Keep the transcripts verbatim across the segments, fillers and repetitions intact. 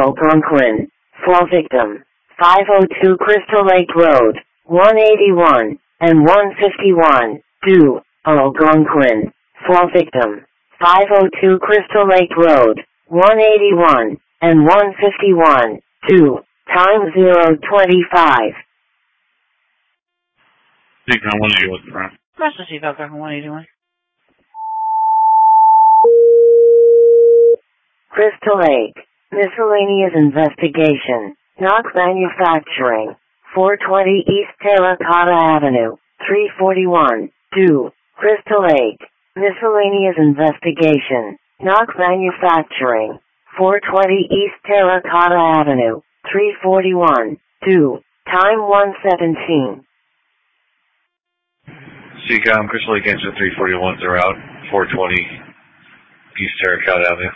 Algonquin. Fall victim. five oh two Crystal Lake Road, one eighty-one and one fifty-one. Due. Algonquin. Fall victim. five oh two Crystal Lake Road, one eighty-one and one fifty-one. Due. Time zero twenty-five. Seacom one eighty-one, front. Master Chief Algonquin one eighty-one. Crystal Lake. Miscellaneous investigation. Knox Manufacturing. four twenty East Terracotta Avenue, three forty-one. Due. Crystal Lake. Miscellaneous investigation. Knox Manufacturing. four twenty East Terracotta Avenue, three forty-one. Due. Time one seventeen. Seacom, Crystal Lake Engine three forty-ones are out, four twenty East Terracotta Avenue.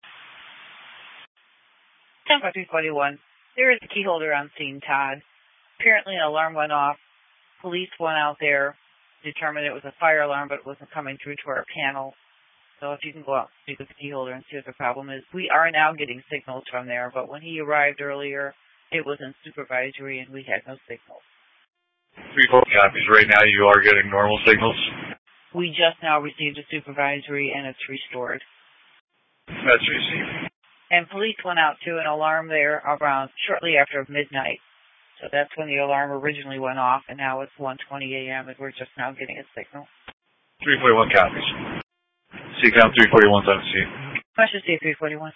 ten by three forty-one. There is a key holder on scene, Todd. Apparently an alarm went off. Police went out there, determined it was a fire alarm, but it wasn't coming through to our panel. So if you can go out and speak with the key holder and see what the problem is. We are now getting signals from there, but when he arrived earlier, it was in supervisory and we had no signals. Three four copies. Right now you are getting normal signals. We just now received a supervisory and it's restored. That's received. And police went out to an alarm there around shortly after midnight. So that's when the alarm originally went off, and now it's one twenty a.m. and we're just now getting a signal. three forty-one copies. Seacom three forty-one's on scene. I should say three forty-one.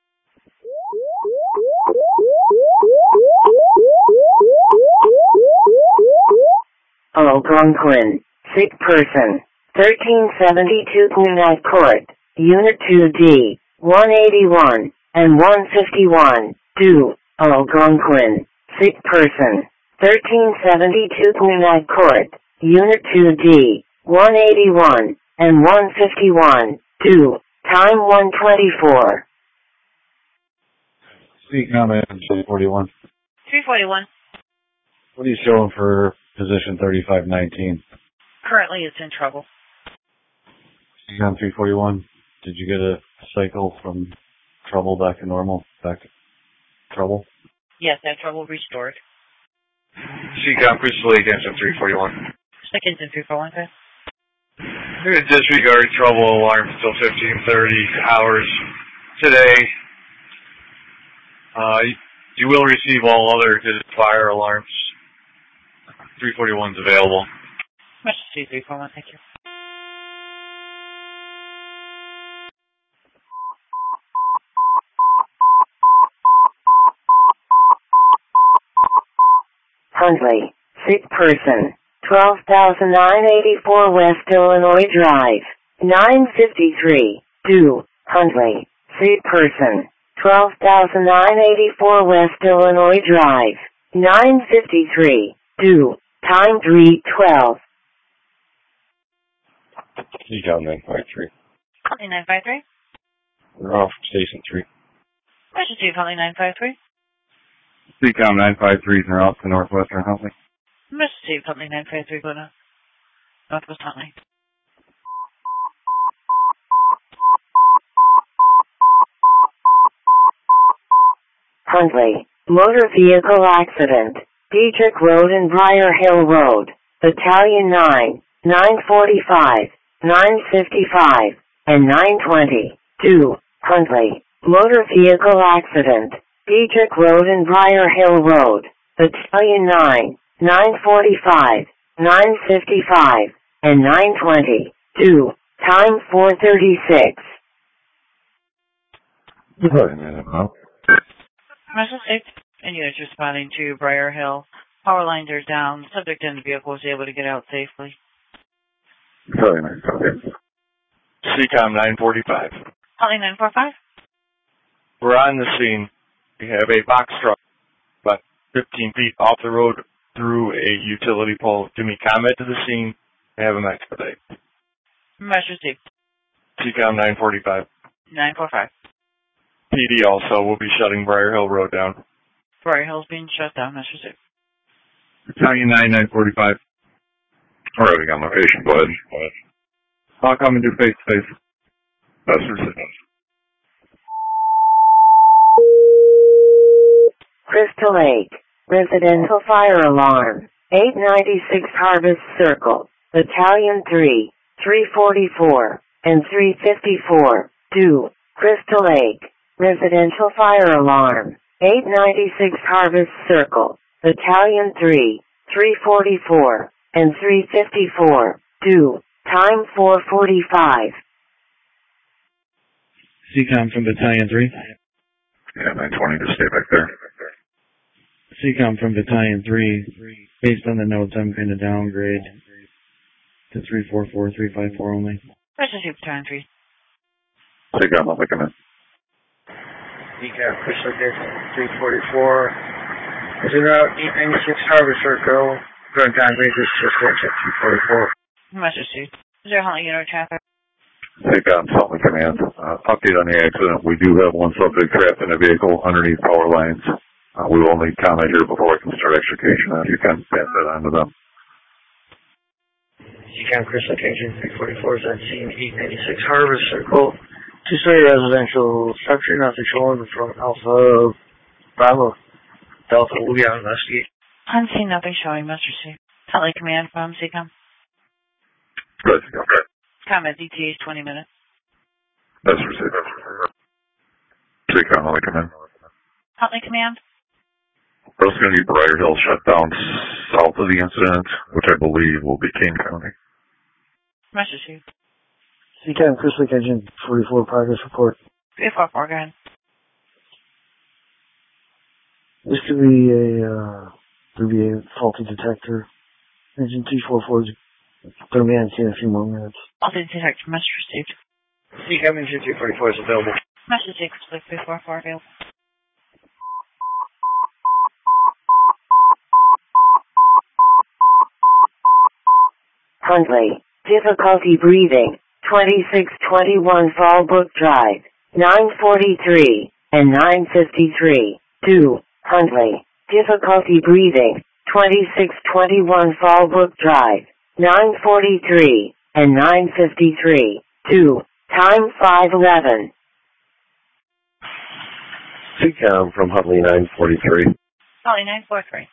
Algonquin. Sick person. thirteen seventy-two Quinnight Court, Unit two D, one eighty-one and one fifty-one. Due. Algonquin. Sick person. thirteen seventy-two Quinnight Court, Unit two D, one eighty-one and one fifty-one. Due. Time one twenty-four. Seacom three forty-one. three forty-one. What are you showing for position thirty-five nineteen? Currently it's in trouble. Seacom three forty-one. Did you get a cycle from trouble back to normal? Back to trouble? Yes, that trouble restored. Seacom Crystal Lake Engine three forty-one. Seconds in three forty-one, okay? I'm going to disregard trouble alarm until fifteen thirty hours today. Uh, you will receive all other fire alarms. three forty-one's available. Master C three forty-one, thank you. Huntley. Sick person. twelve thousand nine hundred eighty-four West Illinois Drive, nine fifty-three. Due. Huntley. Sick person. twelve thousand nine hundred eighty-four West Illinois Drive, nine fifty-three. Due. Time three twelve. Seacom nine five three. Huntley nine five three. We're off station three. Master Chief Huntley nine five three. Seacom nine five three are out to northwestern Huntley. Master Chief Huntley nine five three, going to Northwest Huntley. Huntley. Motor vehicle accident. Dietrich Road and Briar Hill Road. Battalion nine, nine forty-five, nine fifty-five, and nine twenty. Due. Huntley. Motor vehicle accident. Dietrich Road and Briar Hill Road. Battalion nine, nine forty-five, nine fifty-five, and nine twenty. Due. Time four thirty-six. Master Chief, and units responding to Briar Hill. Power lines are down. Subject in the vehicle was able to get out safely. Seacom nine forty-five. Huntley nine four five. We're on the scene. We have a box truck about fifteen feet off the road through a utility pole. Give me comment to the scene. Have them expedite. Master Chief. Seacom nine forty-five. nine four five. P D also will be shutting Briar Hill Road down. Briar Hill's being shut down, Master Chief. Battalion nine, nine forty-five. Already got my patient, go ahead. Go ahead. I'll come and do face to face. That's Crystal Lake. Residential fire alarm. eight ninety-six Harvest Circle. Battalion three, three forty-four, and three fifty-four. two. Crystal Lake. Residential fire alarm. eight ninety-six Harvest Circle. Battalion three, three forty-four, and three fifty-four. two. Time four forty-five. C COM from Battalion three. Yeah, nine twenty, just stay back there. C COM from Battalion three. Based on the notes, I'm going to downgrade to three four four, three five four only. Emergency Battalion three. C COM, I'll make a minute. C COM, Crystal Lake, three forty-four. Is it out eight ninety-six Harvest Circle? Current time range is just two forty-four. Emergency. Is there a Huntley unit traffic? C COM, Huntley Command. Uh, update on the accident. We do have one subject trapped in a vehicle underneath power lines. Uh, we will need comment here before I can start extrication. If you can pass that on to them. C COM, Crystal Lake, three forty-four is on scene, eight ninety-six Harvest Circle. Two-story residential structure, nothing shown from Alpha Bravo. Delta will be on investigate. I'm seeing nothing showing. Must receive. Huntley Command from C COM. Good, okay. Comment D T H twenty minutes. That's received. C COM, Huntley Command. Huntley Command. We're also going to need Briar Hill shut down south of the incident, which I believe will be Kane County. Must receive. C COM, Crystal Lake Engine forty-four, progress report. three four four, go ahead. This could be a, uh, could be a faulty detector. Engine two forty-four is going to be on scene in a few more minutes. Faulty detector, must received. C COM, Engine two forty-four is available. Must receive, Crystal Lake three four four, available. Huntley. Difficulty breathing. twenty-six twenty-one Fallbrook Drive. nine forty-three and nine fifty-three. two. Huntley. Difficulty breathing. twenty-six twenty-one Fallbrook Drive. nine forty-three and nine fifty-three. two. Time five eleven. C COM from Huntley nine forty-three. Huntley nine forty-three.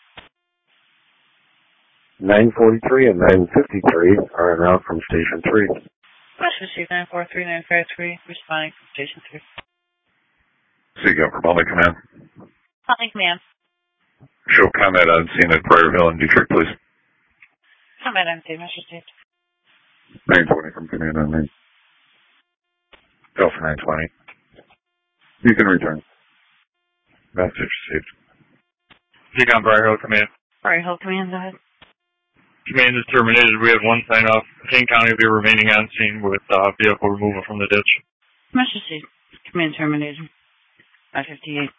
nine forty-three and nine fifty-three are en route from Station three. Must receive nine four three, nine five three, responding from Station three. C COM from Huntley Command. Huntley Command. Show comment on scene at Briar Hill in Detroit, please. Comment on scene, must received. nine twenty from Command on me. Go for nine twenty. You can return. Message received. C COM, Briar Hill Command. Briar Hill Command, go ahead. Command is terminated. We have one sign off. Kane County will be remaining on scene with uh, vehicle removal from the ditch. Must receive. Command terminated. five fifty-eight.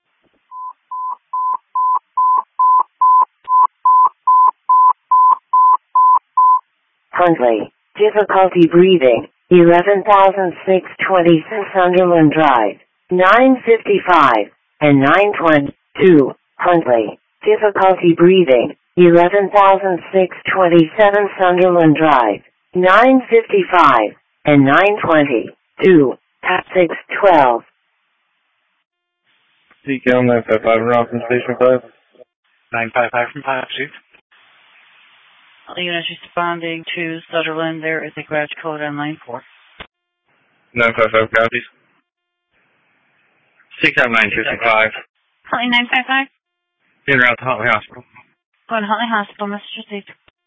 Huntley. Difficulty breathing. eleven thousand six hundred twenty Sunderland Drive. nine fifty-five and nine twenty-two. Huntley. Difficulty breathing. eleven thousand six hundred twenty-seven Sunderland Drive. nine fifty-five and nine twenty-two. six twelve. C COM, nine five five around from Station five. nine five five from five, Chief. All units responding to Sutherland, there is a garage code on line four. nine five five copies. C COM nine fifty-five. Huntley nine five five. In route to Huntley Hospital. Going to Huntley Hospital, message received.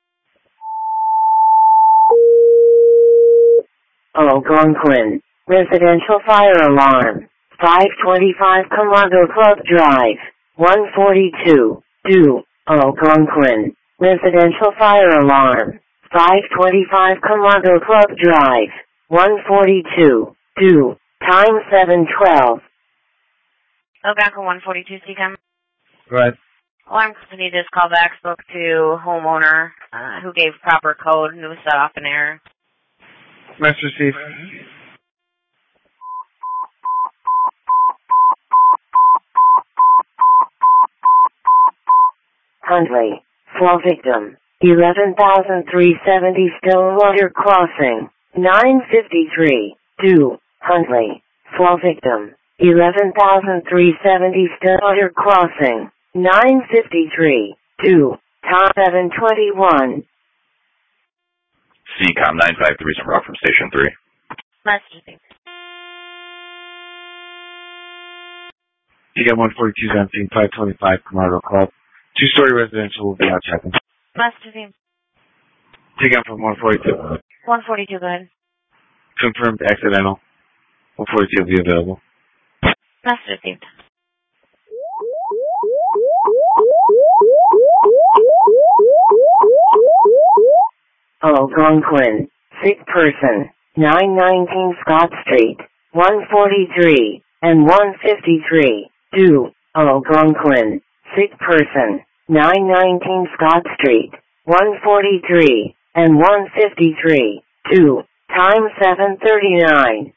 Algonquin. Residential fire alarm. five twenty-five Camargo Club Drive. one forty-two. two. Algonquin. Residential fire alarm. five twenty-five Camargo Club Drive. one forty-two. two. Time seven twelve. Algonquin one forty-two, C COM. Go ahead. Alarm company just called back, spoke to homeowner uh, who gave proper code and it was set off in error. Message received. Huntley. Fall victim. eleven thousand three hundred seventy Stillwater Crossing. nine fifty-three. two. Huntley. Fall victim. eleven thousand three hundred seventy Stillwater Crossing, nine fifty-three, two, Tom seven twenty-one. C COM nine five three is en route from Station three. Messaging. C COM one forty-two seventeen, five twenty-five, Camargo Club. Two-story residential will be out checking. Messaging. C COM from one forty-two. one forty-two, go ahead. Confirmed accidental. one forty-two will be available. Message received. Algonquin, sick person, nine nineteen Scott Street, one forty-three, and one fifty-three, two, Algonquin, sick person, nine nineteen Scott Street, one forty-three, and one fifty-three, two, time seven thirty-nine.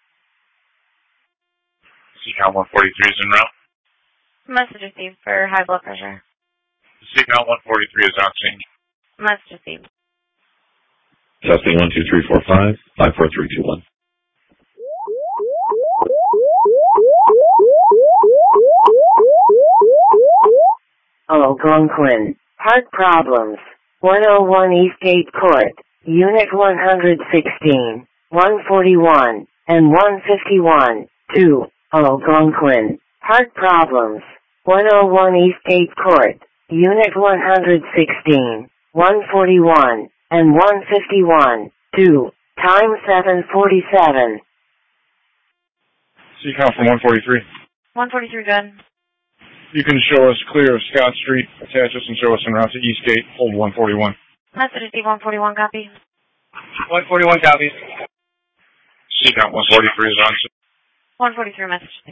C COM one forty-three is en route. Message received for high blood pressure. C COM one forty-three is on scene. Message received. Testing one two three four five, five four three two one. Algonquin, heart problems, one oh one Eastgate Court, Unit one sixteen, one forty-one, and one fifty-one, two, Algonquin, heart problems, one oh one Eastgate Court, Unit one sixteen, one forty-one, and one fifty-one, two, time seven forty-seven. C COM from one forty-three. one forty-three, good. You can show us clear of Scott Street, attach us and show us en route to Eastgate, hold one forty-one. Message received, one forty-one, copy. one forty-one copies. C COM one forty-three is on scene. one forty-three, message received.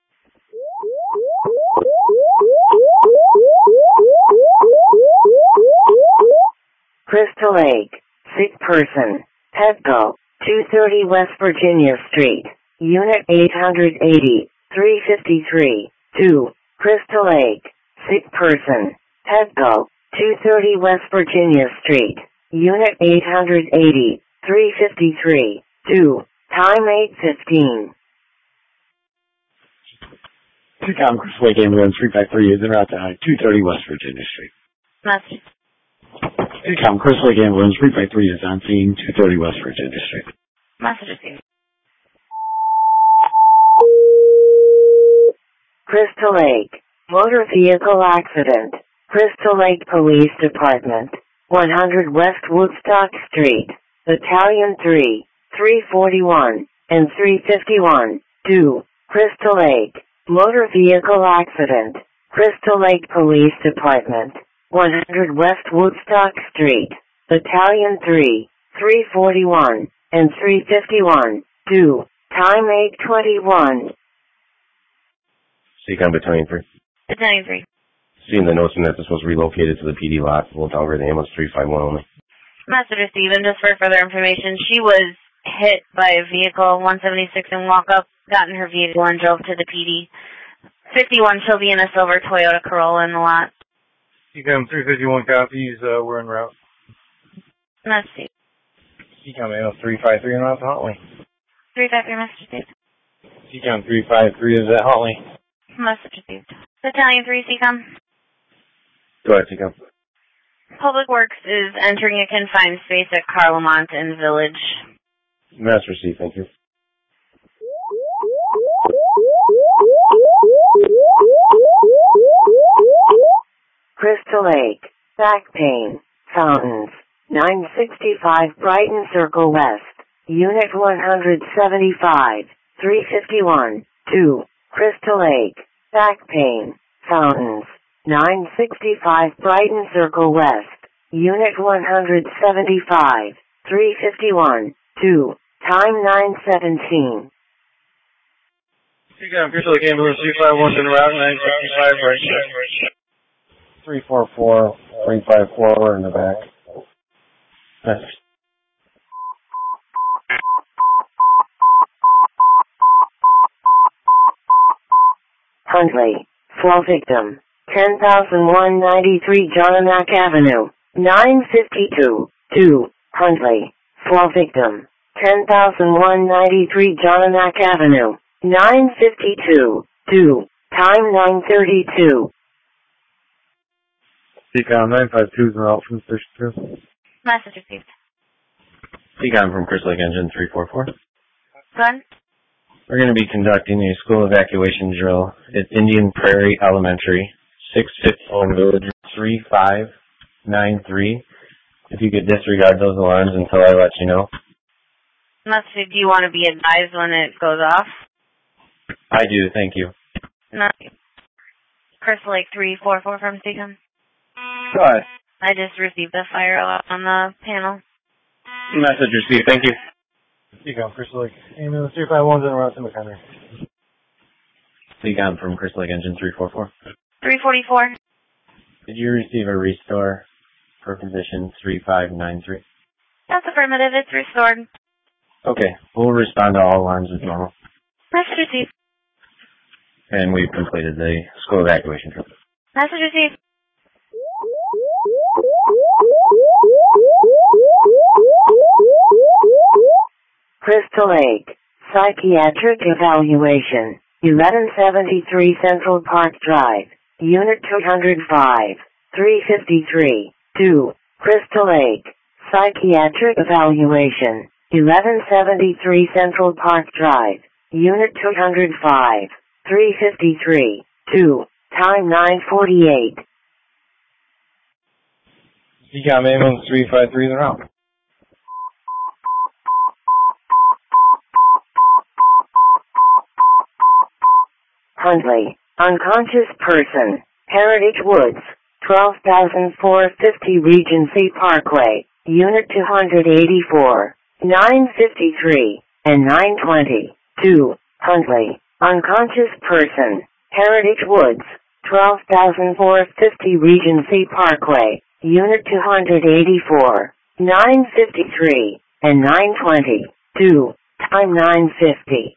Crystal Lake, sick person, Petco, two thirty West Virginia Street, Unit eight eighty, three fifty-three, two, Crystal Lake, sick person, Petco, two thirty West Virginia Street, Unit eight eighty, three fifty-three, two, time eight fifteen. C COM Crystal Lake Ambulance three five three is en route to two thirty West Virginia Street. Message. C COM Crystal Lake Ambulance three five three is on scene, two thirty West Virginia Street. Message received. Crystal Lake, motor vehicle accident, Crystal Lake Police Department, one hundred West Woodstock Street, Battalion three, three forty-one, and three fifty-one, two, Crystal Lake, motor vehicle accident, Crystal Lake Police Department, one hundred West Woodstock Street, Battalion three, three forty-one, and three fifty-one, two, time eight twenty-one. C COM Battalion three. Battalion three. Seeing the notion that this was relocated to the P D lot, we'll downgrade the ambulance three five one only. Message received, and just for further information, she was hit by a vehicle, one seventy-six in walk-up, got in her vehicle and drove to the P D. fifty-one, she'll be in a silver Toyota Corolla in the lot. C COM three fifty-one copies, uh, we're en route. Message. C COM A three five three en route to Huntley. three five three, message received. C COM three five three is at Huntley. Message received. Battalion three, C COM. Go ahead, C COM. Public Works is entering a confined space at Carlamont and Village. Mass received, thank you. Crystal Lake, back pain, fountains, nine sixty-five Brighton Circle West, Unit one seventy-five, three fifty-one, two, Crystal Lake, back pain, fountains, nine sixty-five Brighton Circle West, Unit one seventy-five, three fifty-one, two, time nine seventeen. C COM Crystal Lake Ambulance three five one en route, nine sixty-five right. three four four, three five four, we're in the back. That's Huntley, fall victim, ten thousand one hundred ninety-three Jonanak Avenue, nine fifty-two, two, Huntley, fall victim, ten thousand one hundred ninety-three Jonanak Avenue, nine fifty-two, two, time nine thirty-two. C COM nine five two is en route from Station two. Message received. C COM from Crystal Lake Engine three four four. Gun? We're going to be conducting a school evacuation drill at Indian Prairie Elementary, six fifty-one Village three five nine three. If you could disregard those alarms until I let you know. Message, do you want to be advised when it goes off? I do, thank you. No. Crystal Lake three four four from C COM. Hi. I just received a fire alarm on the panel. Message received, thank you. C COM, Crystal Lake. Ambulance three five one is en route to McHenry. C COM from Crystal Lake Engine three four four. three forty-four. Did you receive a restore for position three five nine three? That's affirmative. It's restored. Okay, we'll respond to all alarms as normal. Message received. And we've completed the school evacuation drill. Message received. Crystal Lake, psychiatric evaluation, eleven seventy-three Central Park Drive, Unit two oh five, three fifty-three, two, Crystal Lake, psychiatric evaluation, eleven seventy-three Central Park Drive, Unit two oh five, three fifty-three, two, time nine forty-eight. C COM ambulance three five three is en route. Huntley, unconscious person, Heritage Woods, twelve thousand four hundred fifty Regency Parkway, Unit two eighty-four, nine fifty-three, and nine twenty, two, Huntley, unconscious person, Heritage Woods, twelve thousand four hundred fifty Regency Parkway, Unit two eighty-four, nine fifty-three, and nine twenty, two, time nine fifty.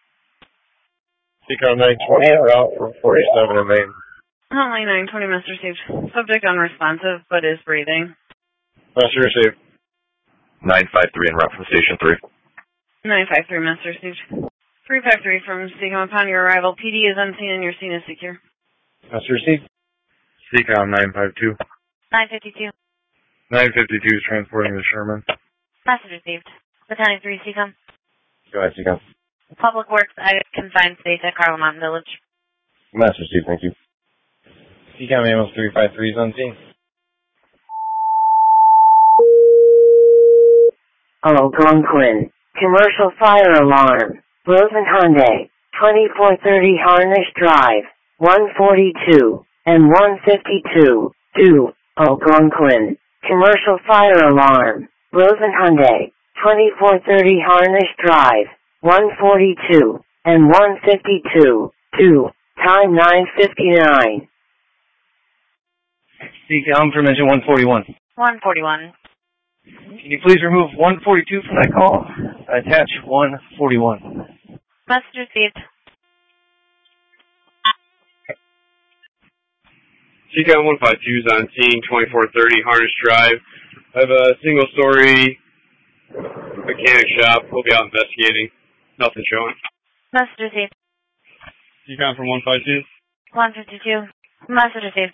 C COM nine twenty en route from forty-seven in Maine. Huntley nine twenty, message received. Subject unresponsive, but is breathing. Message received. nine five three en route from Station three. nine five three, message received. three five three from C COM upon your arrival. P D is unseen and your scene is secure. Message received. C COM nine five two. nine fifty-two. nine fifty-two is transporting to Sherman. Message received. Battalion three, C COM. Go ahead, C COM. Public Works, I confined space at Carla Mountain Village. Message received, thank you. C COM ambulance three five three is unseen. Algonquin, commercial fire alarm, Rosen Hyundai, twenty-four thirty Harnish Drive, one forty-two, and one fifty-two, two, Algonquin, commercial fire alarm, Rosen Hyundai, twenty-four thirty Harnish Drive, one forty-two, and one fifty-two, two, time nine fifty-nine. C COM from engine one forty-one. one forty-one. Can you please remove one forty-two from that call? Attach one forty-one. Message received. C COM one fifty-two is on scene, twenty-four thirty Harnish Drive. I have a single story mechanic shop. We'll be out investigating. Nothing showing. Message received. C COM from one fifty-two. one fifty-two. Message received.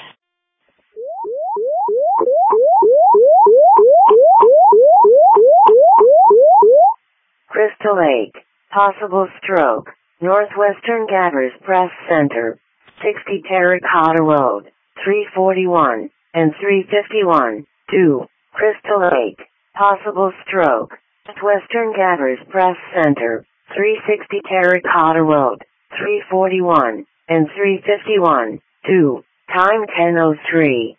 Crystal Lake, possible stroke, Northwestern Gathers Press Center, sixty Terracotta Road, three forty-one, and three fifty-one, two, Crystal Lake, possible stroke, Northwestern Gathers Press Center, three sixty Terracotta Road, three forty-one, and three fifty-one, two, time ten oh three.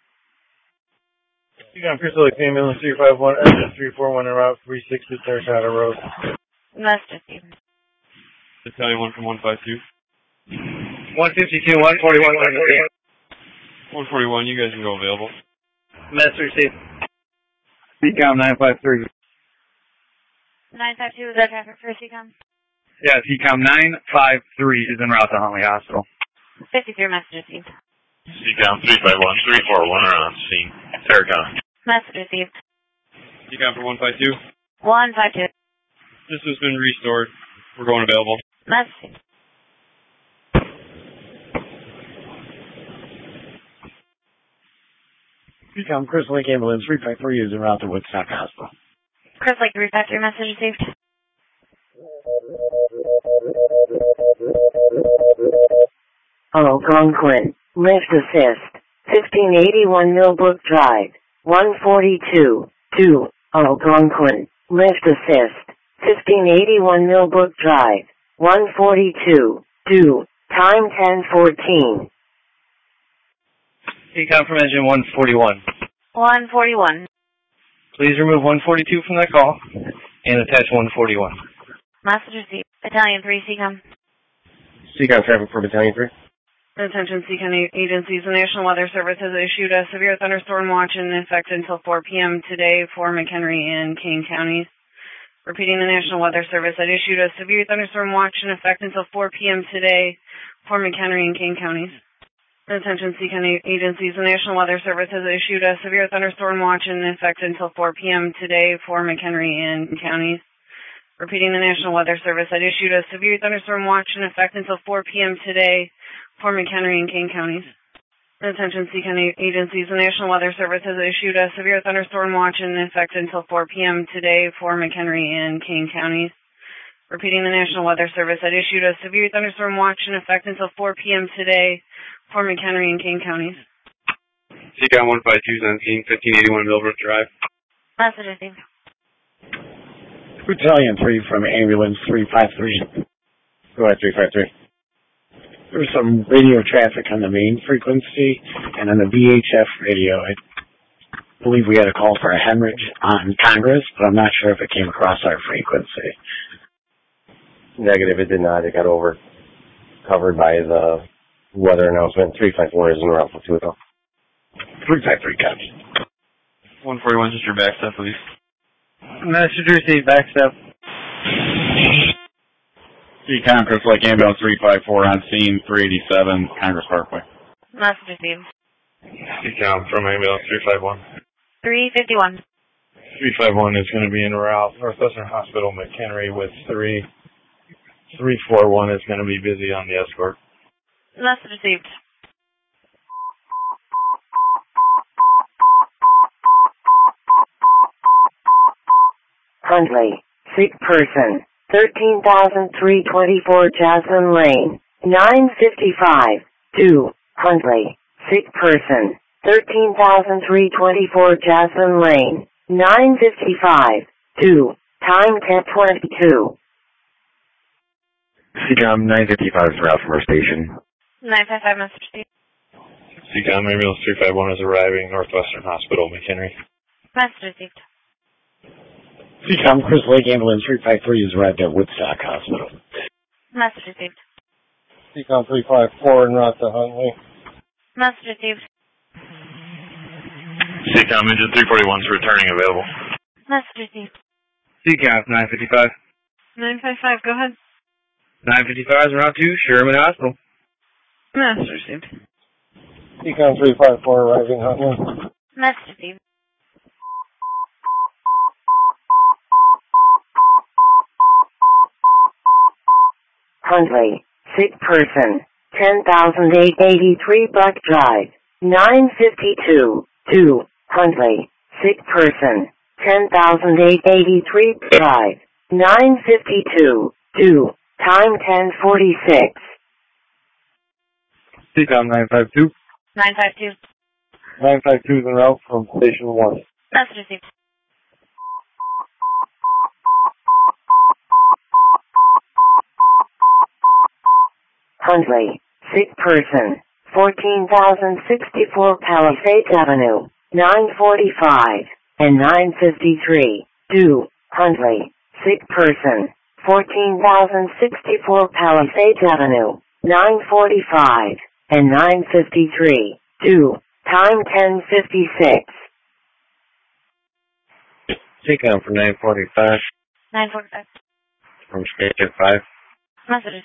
C COM Crystal Lake ambulance three five one, three four one en route, three sixty Terracotta Road. Message received. Battalion one from one fifty-two. one fifty-two, one forty-one, one forty-one, you guys can go available. Message received. C COM nine five three. nine five two, is that traffic for C COM? Yeah, C COM nine five three is en route to Huntley Hospital. fifty-three, message received. C COM three five one, three four one are on scene. Terracotta. Message received. C COM for one fifty-two. one five two. This has been restored. We're going available. Message. Become Chris Lake Ambulance three five three is en route to Woodstock Hospital. Chris Lake three five three, message received. Algonquin, lift assist, fifteen eighty-one Millbrook Drive, one forty-two, two, Algonquin, lift assist, fifteen eighty-one Millbrook Drive, one forty-two, two, time ten fourteen. Decom from engine one forty-one. one forty-one. Please remove one forty-two from that call and attach one forty-one. Message received. Battalion three, C COM. C COM traffic for Battalion three. Attention C COM agencies. The National Weather Service has issued a severe thunderstorm watch in effect until four p.m. today for McHenry and Kane counties. Repeating, the National Weather Service had issued a severe thunderstorm watch in effect until four p.m. today for McHenry and Kane counties. Attention C COM agencies. The National Weather Service has issued a severe thunderstorm watch in effect until four p.m. today for McHenry and counties. Repeating, the National Weather Service had issued a severe thunderstorm watch in effect until four p.m. today for McHenry and Kane counties. Attention C COM agencies. The National Weather Service has issued a severe thunderstorm watch in effect until four p.m. today for McHenry and Kane counties. Repeating, the National Weather Service had issued a severe thunderstorm watch in effect until four p.m. today for McHenry and Kane counties. C COM one five two is on scene, fifteen eighty-one Millbrook Drive. Message received. Battalion three from Ambulance three five three. Go ahead, three five three. There was some radio traffic on the main frequency, and on the V H F radio, I believe we had a call for a hemorrhage on Congress, but I'm not sure if it came across our frequency. Negative, it did not. It got over covered by the weather announcement. three five four is in route for two. three five three, copy. one forty-one, just your backstep, please. Message received, backstep. C COM, Chris Lake Ambulance three five four on scene, three eighty-seven Congress Parkway. Message received. C COM from Ambulance three five one. three fifty-one. three five one is going to be en route Northwestern Hospital, McHenry with three. three four one is going to be busy on the escort. Message received. Huntley, sick person, thirteen thousand three hundred twenty-four Jasmine Lane, nine fifty-five, two, Huntley, sick person, thirteen thousand three hundred twenty-four Jasmine Lane, nine fifty-five, two, time ten twenty-two. C COM nine fifty-five is route from our station. nine five five, message received. C COM Ambulance three five one is arriving Northwestern Hospital, McHenry. Message received. C COM, Chris Lake Ambulance three five three is arrived at Woodstock Hospital. Message received. C COM three five four en route to Huntley. Message received. C COM engine three forty-one is returning available. Message received. C COM nine fifty-five. nine five five, go ahead. nine fifty-five is route to Sherman Hospital. Message received. C COM three five four arriving Huntley. Message received. Huntley, sick person, ten thousand eight hundred eighty-three Buck Drive, nine fifty-two, two, Huntley, sick person, ten thousand eight hundred eighty-three Drive, nine fifty-two, two, time ten forty-six. C COM nine five two. nine five two. nine five two is en route from Station one. Message received. Huntley, sick person, fourteen thousand sixty-four Palisades Avenue, nine forty-five, and nine fifty-three, two, Huntley, sick person, fourteen thousand sixty-four Palisades Avenue, nine forty-five, and nine fifty-three, two, time ten fifty-six. C COM from nine forty-five. nine forty-five. From Station five. Messages.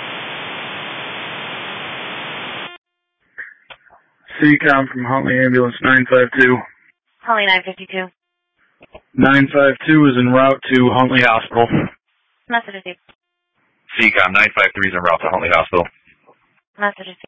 C COM from Huntley Ambulance nine five two. Huntley nine fifty-two. nine five two is en route to Huntley Hospital. Message received. C COM nine five three is en route to Huntley Hospital. Message received.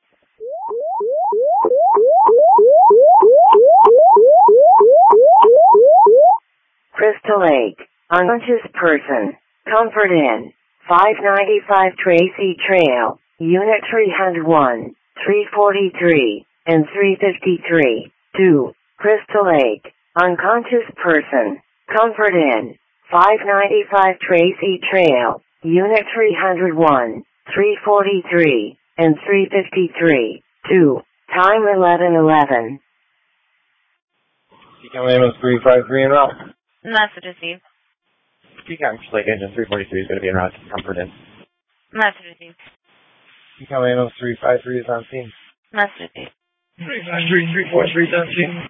Crystal Lake, unconscious person, Comfort Inn, five ninety-five Tracy Trail, Unit three oh one, three forty-three, and three fifty-three. two. Crystal Lake, unconscious person, Comfort Inn, five ninety-five Tracy Trail, Unit three oh one, three forty-three, and three fifty-three. two. Time eleven eleven. C COM ambulance three five three en route. Message received. C COM Lake Engine three forty-three is going to be en route to Comfort Inn. Message received. C COM ambulance three five three is on scene. Message received. three five three, three four three is on scene.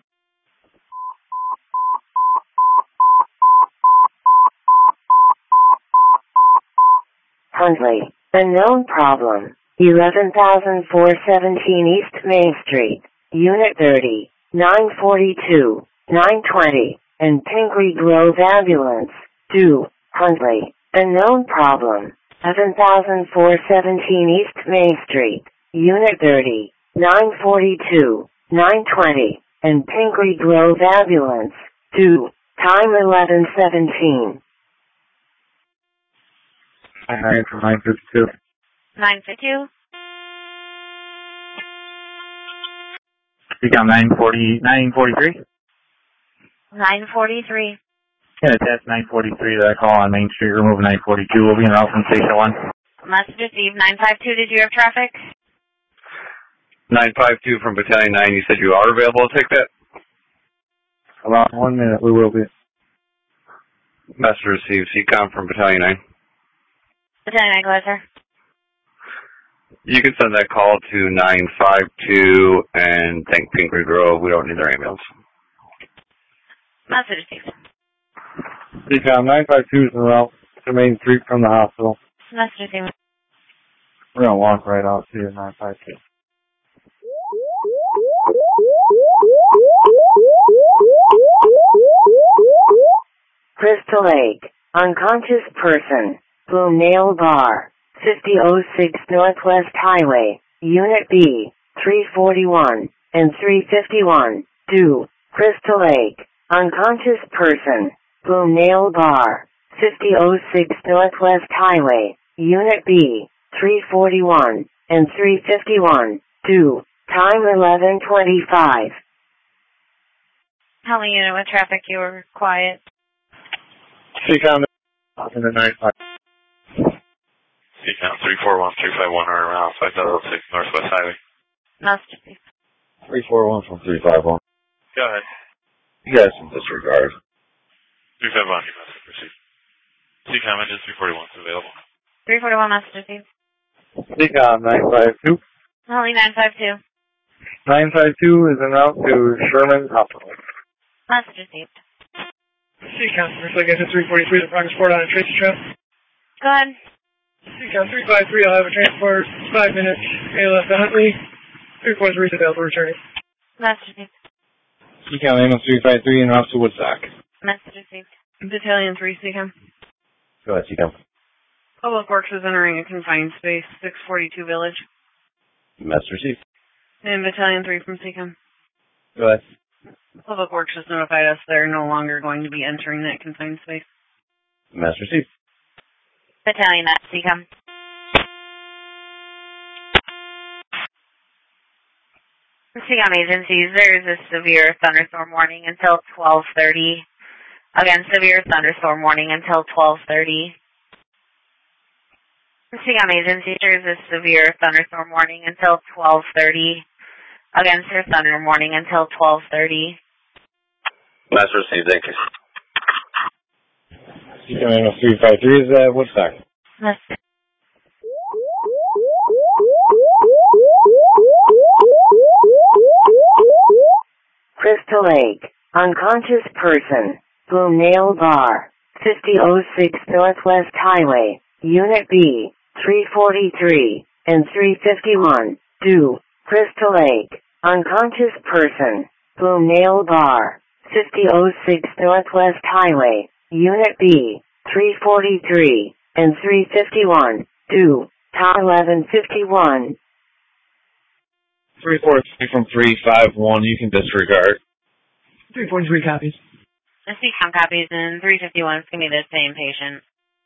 Huntley, unknown problem, eleven thousand four hundred seventeen East Main Street, Unit thirty, nine forty-two, nine twenty, and Pingree Grove Ambulance, two. Huntley, unknown problem, eleven thousand four hundred seventeen East Main Street, Unit thirty, nine forty-two, nine twenty, and Pingree Grove Ambulance, two. Time eleven seventeen. I hired for nine fifty-two. nine fifty-two. C COM nine forty, nine forty-three? nine forty-three. Yeah, that's nine forty-three that I call on Main Street. Remove nine forty-two. We'll be en route from Station one. Message received. nine five two, did you have traffic? nine five two from Battalion nine, you said you are available to take that? About one minute, we will be. Message received. C COM from Battalion nine. Battalion nine, go ahead, sir. You can send that call to nine five two and thank Pingree Grove. We don't need their ambulance. Message received. C COM nine five two is en route to Main Street from the hospital. Message received. We're going to walk right out to you, nine five two. Crystal Lake, unconscious person, Bloom Nail Bar, fifty oh six Northwest Highway, Unit B, three forty-one, and three fifty-one. two. Crystal Lake, unconscious person, Bloom Nail Bar, fifty oh six Northwest Highway, Unit B, three forty-one, and three fifty-one. two. Time eleven twenty-five. Tell me, unit with traffic, you were quiet. C COM in the nine five. C COM three four one, three five one are around five oh six Northwest Highway. Message received. three four one from three five one. Go ahead. You guys can disregard. three five one, your message received. C COM engine three forty-one is available. three forty-one, message received. C COM nine five two. Holly nine five two. nine five two is en route to Sherman Hospital. Message received. C COM, first like I said, three forty-three, the progress report on a Tracy Trail. Go ahead. C COM three five three, I'll have a transport, five minutes, A L F to Huntley, three four three is available returning. Message received. C COM ambulance three five three en route to Woodstock. Message received. Battalion three, C COM. Go ahead, C COM. Public Works is entering a confined space, six forty-two Village. Message received. And Battalion three from C COM. Go ahead. Public Works has notified us they're no longer going to be entering that confined space. Message received. Battalion at C COM. C COM agencies, there is a severe thunderstorm warning until twelve thirty. Again, severe thunderstorm warning until twelve thirty. C COM agencies, there is a severe thunderstorm warning until twelve thirty. Again, sir, thunder warning until twelve thirty. Message received, thank you. C COM ambulance three five three is at Woodstock. Yes. Crystal Lake, unconscious person, Bloom Nail Bar, fifty oh six Northwest Highway, Unit B, three forty-three, and three fifty-one. two. Crystal Lake, unconscious person, Bloom Nail Bar, fifty oh six Northwest Highway, Unit B, three forty-three, and three fifty-one. Do. Time eleven fifty-one. three four three from three five one, you can disregard. three forty-three copies. The C COM copies and three fifty-one is going to be the same patient.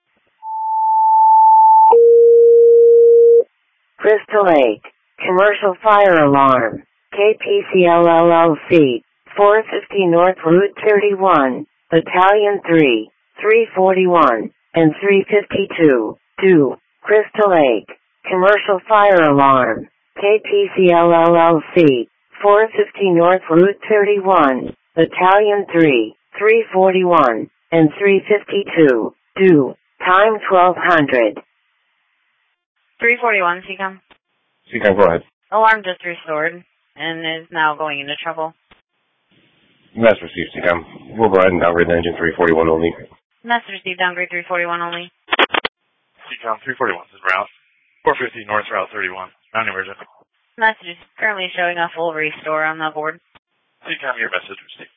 Crystal Lake. Commercial fire alarm. K P C L L L C. four fifty North Route thirty-one. Battalion three. three forty-one. And three fifty-two. Do. Crystal Lake. Commercial fire alarm. K P C L L L C. four fifty North Route thirty-one. Battalion three. three forty-one. And three fifty-two. Do. Time twelve hundred. three forty-one, C COM. C COM, go ahead. Alarm just restored and is now going into trouble. Message received, C COM. We'll go ahead and downgrade the engine three forty-one only. Message received, downgrade three forty-one only. C COM three forty-one is route. four fifty North Route thirty-one. Non-emergent. Message is currently showing a full restore on the board. C COM, your message received.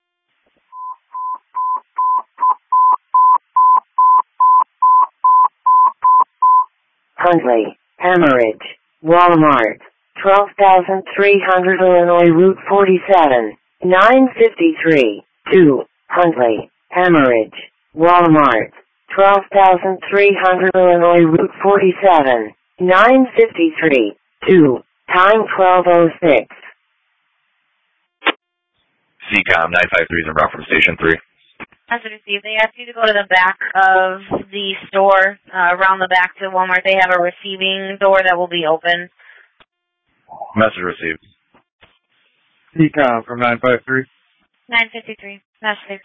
Huntley. Hemorrhage. Walmart. twelve thousand three hundred Illinois Route forty-seven. nine fifty-three. Two. Huntley. Hemorrhage. Walmart. twelve thousand three hundred Illinois Route forty-seven. nine fifty-three. Two. Time twelve oh six. C COM nine five three is en route from Station three. Message received. They asked you to go to the back of the store, uh, around the back to Walmart. They have a receiving door that will be open. Message received. C COM from nine five three. nine fifty-three. Message.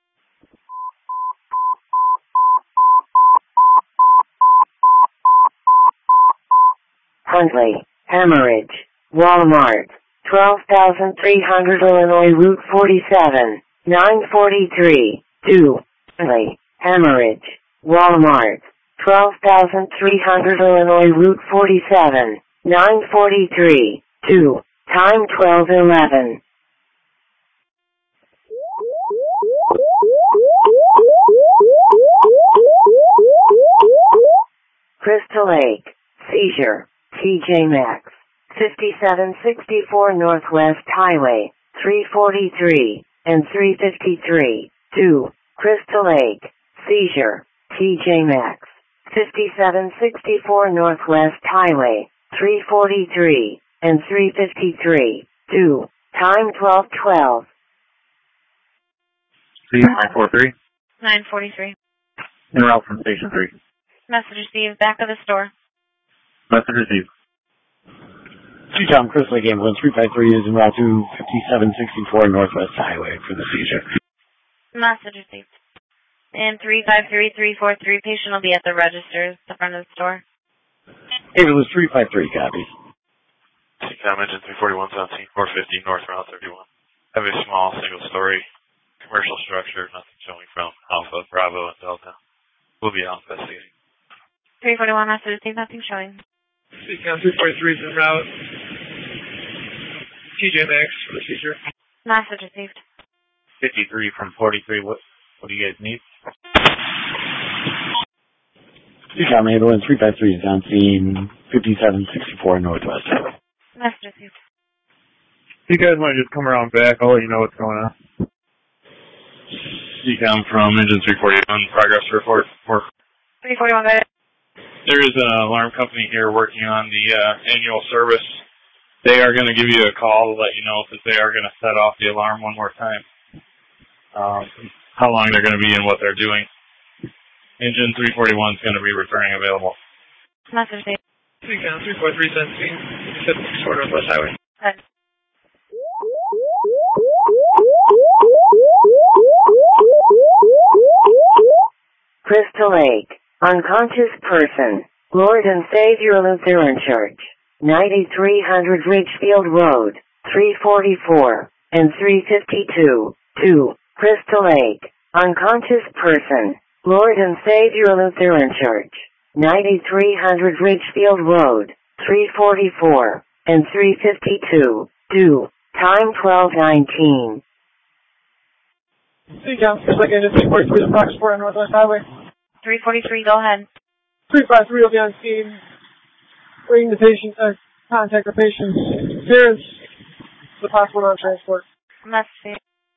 Huntley. Hemorrhage. Walmart. twelve thousand three hundred Illinois Route forty-seven. nine forty-three. Two. Huntley. Hemorrhage. Walmart. twelve thousand three hundred Illinois Route forty-seven. nine forty-three. Two. Time twelve eleven. Crystal Lake. Seizure. T J Maxx. fifty-seven sixty-four Northwest Highway. three forty-three. And three fifty-three. Two. Crystal Lake. Seizure. T J Maxx. fifty-seven sixty-four Northwest Highway. three forty-three. And three fifty-three. Two. Time twelve twelve. C nine four three. nine forty-three. En route from Station three. Message received. Back of the store. Message received. C COM Crystal Lake Ambulance three five three is en route to fifty-seven sixty-four Northwest Highway for the seizure. Message received. And three five three, three four three, patient will be at the registers, the front of the store. Ambulance three five three, copies. C COM engine three forty-one seventeen, four fifty North Route thirty-one. Have a small single-story commercial structure, nothing showing from Alpha, Bravo, and Delta. We'll be out investigating. three forty-one, message received, nothing showing. C COM three forty-three is en route. T J Maxx for the seizure. Message received. fifty-three from forty-three, what, what do you guys need? C COM Ambulance three five three is on scene fifty-seven sixty-four Northwest Highway. Message received. If you guys want to just come around back, I'll let you know what's going on. C COM from engine three forty-one, progress report. For three forty-one, go ahead. There is an alarm company here working on the uh, annual service. They are going to give you a call to let you know that they are going to set off the alarm one more time. Um, how long they're going to be and what they're doing. Engine three forty-one is going to be returning available. Message received. C COM three four three seventeen, fifty-six Northwest Highway. Good. Crystal Lake. Unconscious person. Lord and Savior Lutheran Church. ninety-three hundred Ridgefield Road. three forty-four. And three fifty-two. Two. Crystal Lake. Unconscious person. Lord and Savior Lutheran Church. ninety-three hundred Ridgefield Road. three forty-four. And three fifty-two. Do. Time twelve nineteen. C COM, Crystal Lake Engine three forty-three, approx four on Northwest Highway. three forty-three, go ahead. three five three will be on scene. Bring the patient, uh, contact the patient's parents, the possible non-transport. Must be.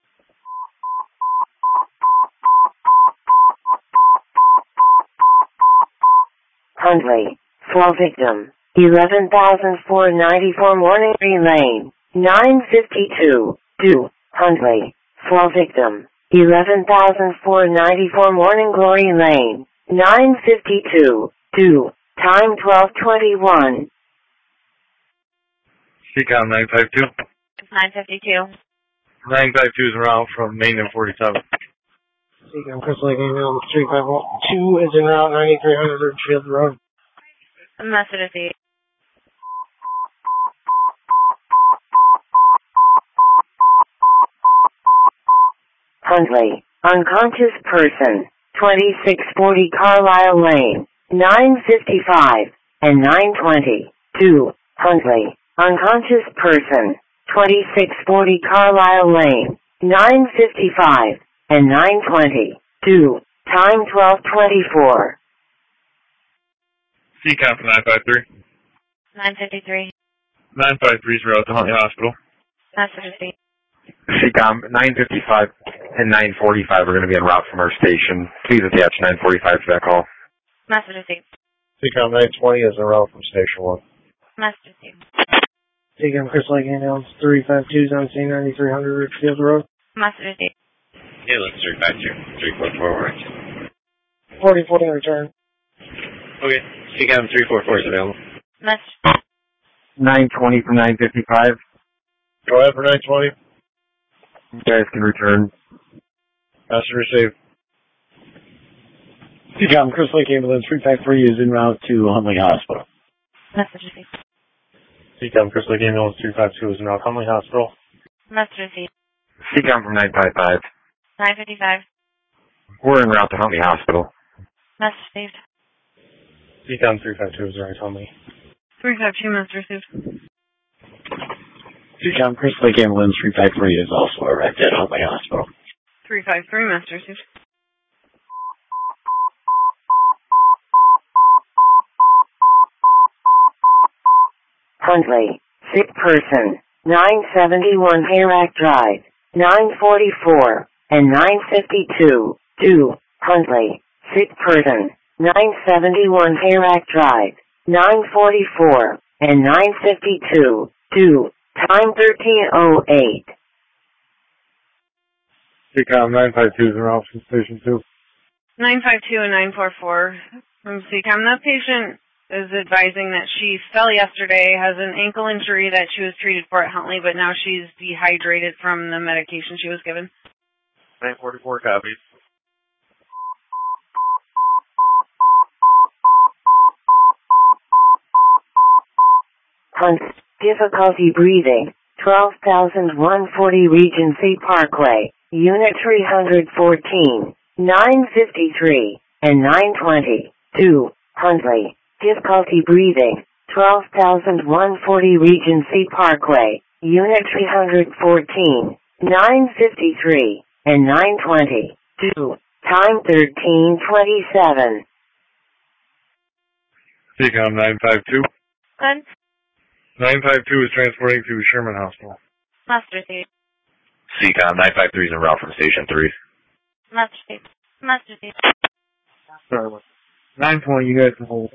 Hundley, flow victim, eleven thousand four hundred ninety-four Morning Glory Lane, nine fifty-two, due, Hundley, flow victim, eleven thousand four hundred ninety-four Morning Glory Lane, nine fifty-two, due, time twelve twenty-one. C COM nine five two. nine fifty-two. nine five two is around from Main and forty-seven. C COM Crystal Lake Ambulance three five one two is en route ninety-three hundred Ridgefield Road. Must receive. Hundley, unconscious person, twenty-six forty Carlisle Lane, nine fifty-five, and nine twenty, two, Hundley, unconscious person, twenty-six forty Carlisle Lane, nine fifty-five, and nine twenty, two, time twelve twenty-four. C COM for nine five three. nine fifty-three. nine five three is route to Huntley Hospital. Must receive. C COM nine fifty-five and nine forty-five are going to be en route from our station. Please attach nine forty-five to that call. Must receive. C COM nine twenty is en route from Station one. Must receive. C COM Crystal Lake Ambulance three five two is on scene ninety-three hundred Ridgefield Road. Must receive. Yeah, let's three five two. three four four, right. forty forty return. Okay. C COM three four four is available. Must. nine twenty for nine fifty-five. Go ahead for nine twenty. You guys can return. Master received. C COM Crystal Lake Ambulance three five three is en route to Huntley Hospital. Must receive. C COM Crystal Lake Ambulance three five two is en route to Huntley Hospital. Must receive. C COM from nine five five. nine fifty-five. We're en route to Huntley Hospital. Must received. C COM three five two is right on me. three five two must received. C COM Crystal Lake Ambulance three five three is also arrived at Huntley Hospital. three five three must received. Huntley, sick person, nine seventy-one Hayrack Drive, nine forty-four, and nine fifty-two, due, Huntley, sick person, nine seventy-one Hayrack Drive, nine forty-four, and nine fifty-two, due, time thirteen oh eight. C COM nine five two is en route from Station two. nine five two and nine four four from C COM. That patient is advising that she fell yesterday, has an ankle injury that she was treated for at Huntley, but now she's dehydrated from the medication she was given. nine forty-four copies. Hunt, difficulty breathing, twelve thousand one hundred forty Regency Parkway, Unit three fourteen, nine fifty-three, and nine twenty, two, Huntley, difficulty breathing, twelve thousand one hundred forty Regency Parkway, Unit three fourteen, nine fifty-three, and nine twenty, two, time thirteen twenty-seven. C COM nine five two. Good. nine five two is transporting to Sherman Hospital. Must receive. C COM nine five three is en route from Station three. Must receive. Must receive. Sorry, what? nine twenty, you guys can hold.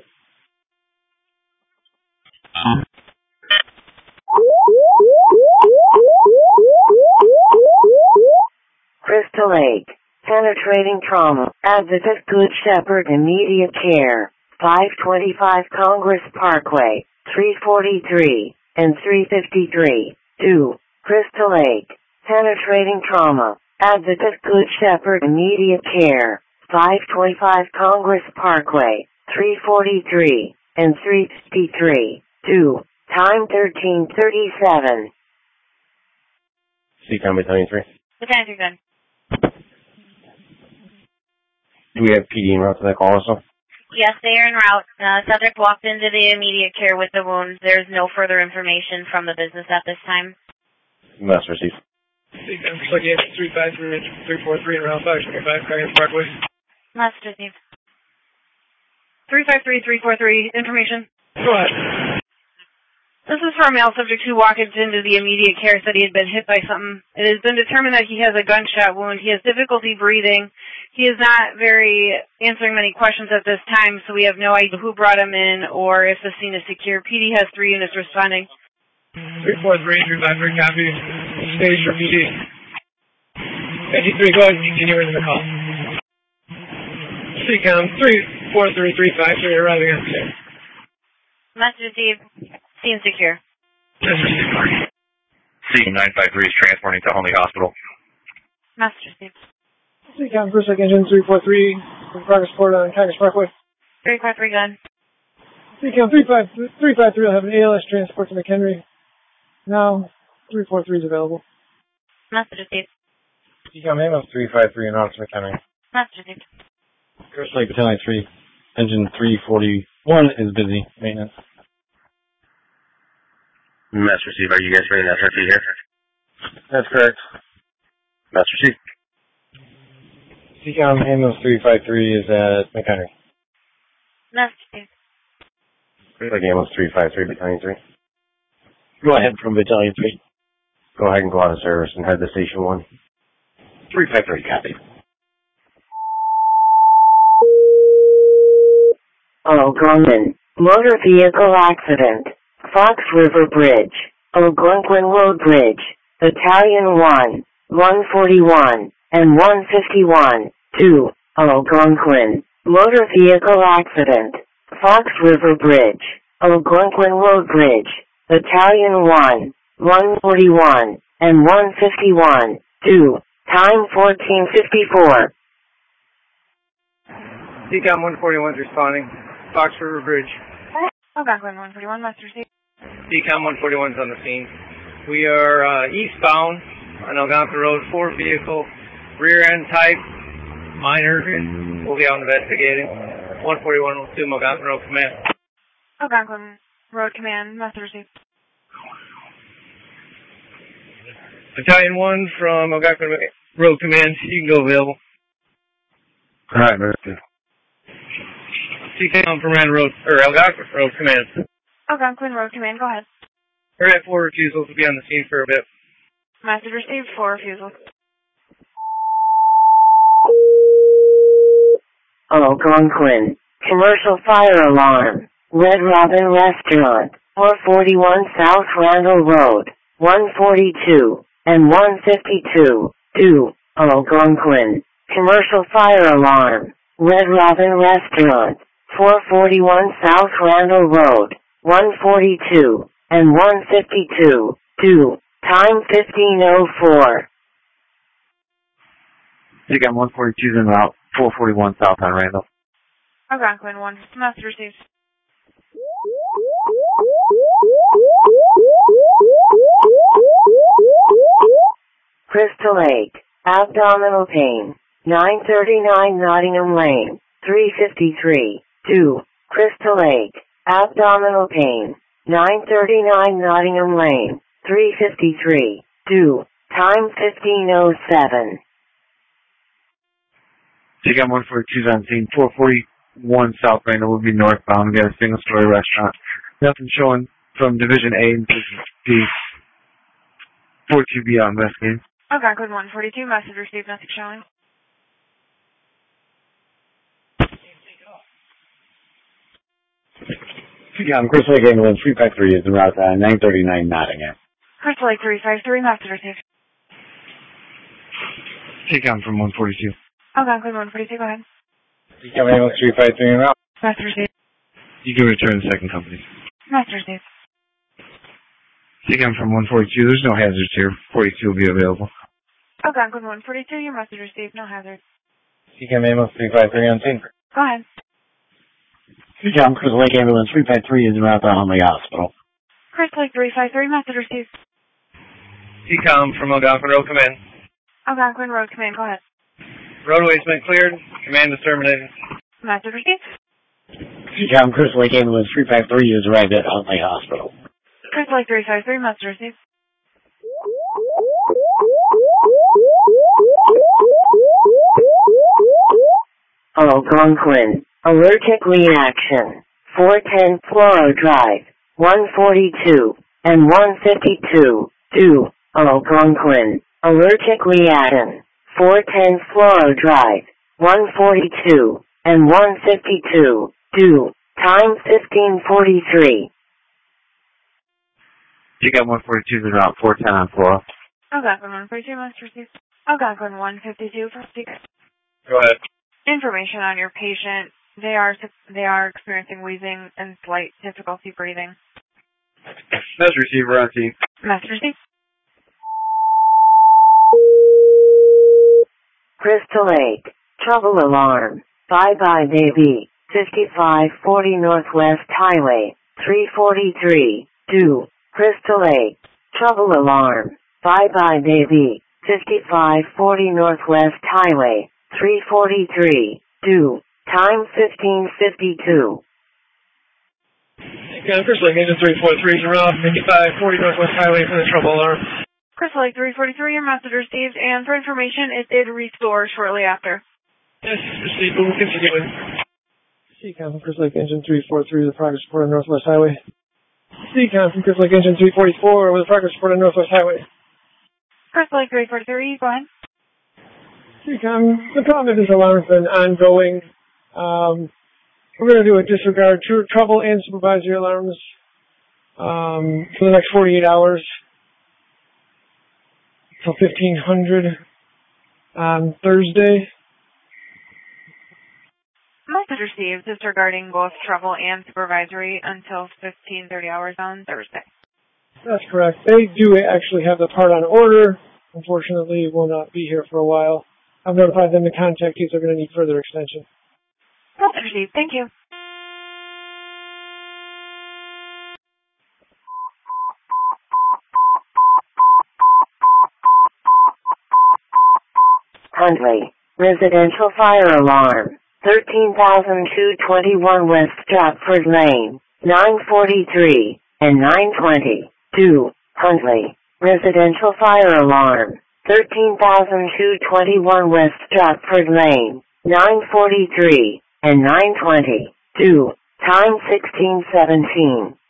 Crystal Lake, penetrating trauma, Advocate Good Shepherd Immediate Care, five twenty-five Congress Parkway, three forty-three, and three fifty-three, two, Crystal Lake, penetrating trauma, Advocate Good Shepherd Immediate Care, five twenty-five Congress Parkway, three forty-three, and three fifty-three, two, time thirteen thirty-seven. C COM Battalion three. Battalion three, good. Do we have P D en route to that call also? Yes, they are en route. Uh, subject walked into the immediate care with the wounds. There's no further information from the business at this time. Must receive. C COM Crystal Lake Ambulance three five three, three four three, around five twenty-five Congress Parkway. Must receive. three five three, three four three, information. Go ahead. This is for a male subject who walked into the immediate care, said he had been hit by something. It has been determined that he has a gunshot wound. He has difficulty breathing. He is not very answering many questions at this time, so we have no idea who brought him in or if the scene is secure. P D has three units responding. three four three, three five three, copy. Stage for P D. fifty-three, go ahead and continue in the call. C COM three four three, three five three, arriving on scene. Message received. Scene secure. C nine five three is transporting to Hunley Hospital. Message received. C COM first second engine three four three, in progress report on Congress Parkway. three five three, gun. C COM three five three will have an A L S transport to McHenry. Now, three four three is available. Message received. C COM Amos three five three and on to McHenry. Message received. Curse Lake Battalion three, engine three forty-one is busy. Maintenance. Mess received. Are you guys ready to have her here? That's correct. Mess received. C COM Amos three five three is at McHenry. Message received. Curse Lake Amos three five three, Battalion three. Go ahead from Battalion three. Go ahead and go out of service and head to Station one. three five three, copy. Algonquin, motor vehicle accident, Fox River Bridge, Algonquin Road Bridge, Battalion one, one forty-one, and one fifty-one, two, Algonquin, motor vehicle accident, Fox River Bridge, Algonquin Road Bridge, Battalion one, one forty-one, and one fifty-one, two, time fourteen fifty-four. C COM one forty-one is responding. Fox River Bridge. Algonquin one forty-one, message received. C COM one forty-one is on the scene. We are uh, eastbound on Algonquin Road, four vehicle, rear end type, minor. We'll be out investigating. one forty-one will assume Algonquin Road Command. Algonquin Road Command, message received. Battalion one from Algonquin Road Command, you can go available. Alright, Mercy. C COM Command Road, or Algonquin Road Command. Algonquin Road Command, go ahead. We're at four refusals to be on the scene for a bit. Message received, four refusals. Algonquin, commercial fire alarm, Red Robin Restaurant, four forty-one South Randall Road, one forty-two, and one fifty-two, two, Algonquin, commercial fire alarm, Red Robin Restaurant, four forty-one South Randall Road, one forty-two, and one fifty-two, two, time fifteen oh four. C COM one forty-two is en route, four forty-one South on Randall. Algonquin one, message received. Crystal Lake, abdominal pain, nine thirty-nine Nottingham Lane, three fifty-three, two, Crystal Lake, abdominal pain, nine thirty-nine Nottingham Lane, three fifty-three, two, time fifteen oh seven. C COM one forty-two is on scene, four forty-one South Randall will be northbound. We got a single story restaurant. Nothing showing from Division A and Division B. forty-two B on investigating. Algonquin one forty-two, message received, nothing showing. C COM Crystal Lake Ambulance three five three is en route to nine thirty-nine Nottingham. Crystal Lake three five three, message received. C COM from one forty-two. Algonquin one forty-two, go ahead. C COM Ambulance three five three en route. Message received. You can return to second company. Message received. C COM from one forty-two, there's no hazards here. forty-two will be available. Algonquin one forty-two, your message received, no hazard. C COM Ambulance three five three on scene. Go ahead. C COM Crystal Lake Ambulance three five three is en route to Hunley Hospital. Crystal Lake three five three, message received. C COM from Algonquin Road Command. Algonquin Road Command, go ahead. Roadway's been cleared. Command is terminated. Message received. C COM Crystal Lake Ambulance three five three is arrived at Hunley Hospital. Crystal Lake three five three, message received. Algonquin, allergic reaction, four ten Floro Drive, one forty-two, and one fifty-two, two, Algonquin, allergic reaction, four ten Floro Drive, one forty-two, and one fifty-two, two, time fifteen forty-three. You got one forty-two is around four ten on Flora. Algonquin one forty-two, must receive. Algonquin one fifty-two, for speaker. Go ahead. Information on your patient. They are they are experiencing wheezing and slight difficulty breathing. Mess receiver on scene. Mess received. Crystal Lake, trouble alarm, bye bye baby, fifty-five forty Northwest Highway, three forty-three, two, Crystal Lake, trouble alarm, bye bye baby, fifty-five forty Northwest Highway, three forty-three, two, time fifteen fifty-two. Yeah, Crystal Lake, engine three forty-three, around fifty-five forty Northwest Highway for the trouble alarm. Crystal Lake three forty-three, your message received, and for information, it did restore shortly after. Yes, received, we'll continue with. C-Com from Crystal Lake, engine three forty-three, with progress report on Northwest Highway. C-Com from Crystal Lake, engine three forty-four, with progress report on Northwest Highway. Crystal Lake three forty-three, go ahead. C-Com, the problem is this alarm has been ongoing. Um, we're going to do a disregard tr- trouble and supervisory alarms um, for the next forty-eight hours. Until fifteen hundred on Thursday. Message received disregarding both trouble and supervisory until fifteen thirty hours on Thursday. That's correct. They do actually have the part on order. Unfortunately, will not be here for a while. I've notified them to contact you if they're going to need further extension. Message received. Thank you. Huntley, residential fire alarm, thirteen thousand two hundred twenty-one West Stratford Lane, nine forty-three, and nine twenty, two, Huntley, residential fire alarm, thirteen thousand two hundred twenty-one West Stratford Lane, nine forty-three, and nine twenty, two, time sixteen seventeen.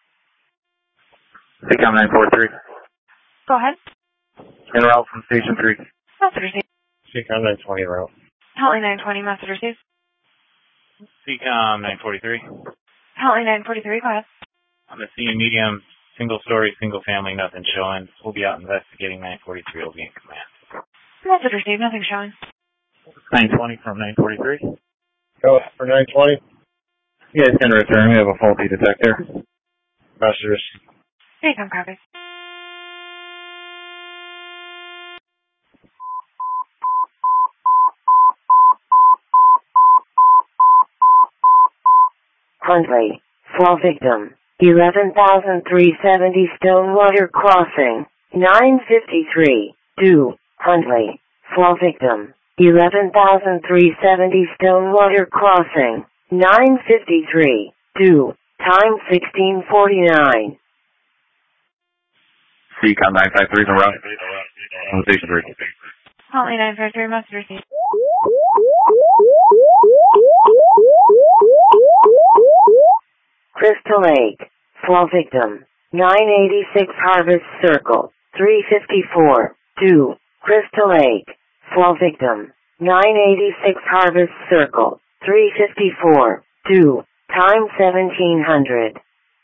C-Com nine forty-three. Go ahead. En route from Station three. Message received. C-Com nine twenty route. Huntley nine twenty, message received. C-Com nine forty-three. Huntley nine forty-three, go ahead. On the scene, medium, single story, single family, nothing showing. We'll be out investigating. Nine forty-three will be in command. Message received, nothing showing. nine twenty from nine forty-three. Go for nine twenty. You guys can return. We have a faulty detector. Messengers. C-Com copy. Huntley, fall victim, eleven thousand three hundred seventy Stonewater Crossing, nine fifty-three, two, Huntley, fall victim, eleven thousand three hundred seventy Stonewater Crossing, nine fifty-three, two, time sixteen forty-nine. C-Com nine five three is around. On station three. Huntley nine five three, message received. Crystal Lake, fall victim, nine eighty-six Harvest Circle, three fifty-four, two, Crystal Lake, fall victim, nine eighty-six Harvest Circle, three fifty-four, two, time seventeen hundred.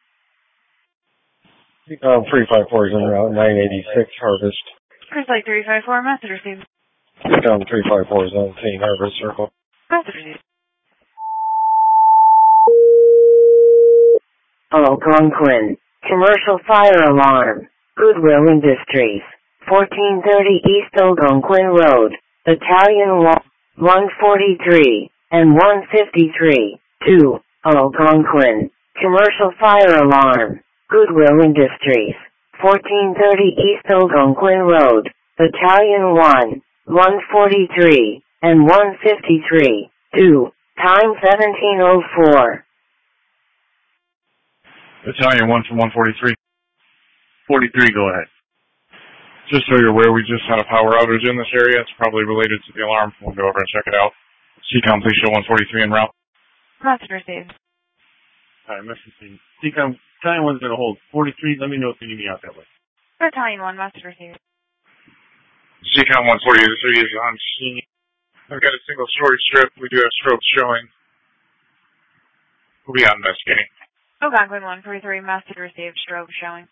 C-Com three five four is en route, nine eighty-six Harvest. Crystal Lake three five four, message received. C-Com three five four is on scene, Harvest Circle. Message received. Algonquin, commercial fire alarm, Goodwill Industries, fourteen thirty East Algonquin Road, Battalion one forty-three, and one fifty-three, two, Algonquin, commercial fire alarm, Goodwill Industries, fourteen thirty East Algonquin Road, Battalion one, one forty-three, and one fifty-three, two, time seventeen oh four. Battalion one from one forty-three. forty-three, go ahead. Just so you're aware, we just had a power outage in this area. It's probably related to the alarm. We'll go over and check it out. C-Com, please show one forty-three en route. Message received. Alright, message received. C COM, Battalion one's gonna hold. forty-three, let me know if you need me out that way. Battalion one, message received. C COM one forty-three is on scene. I've got a single story strip. We do have strobes showing. We'll be out investigating. Algonquin one forty-three, message received. Strobe showing.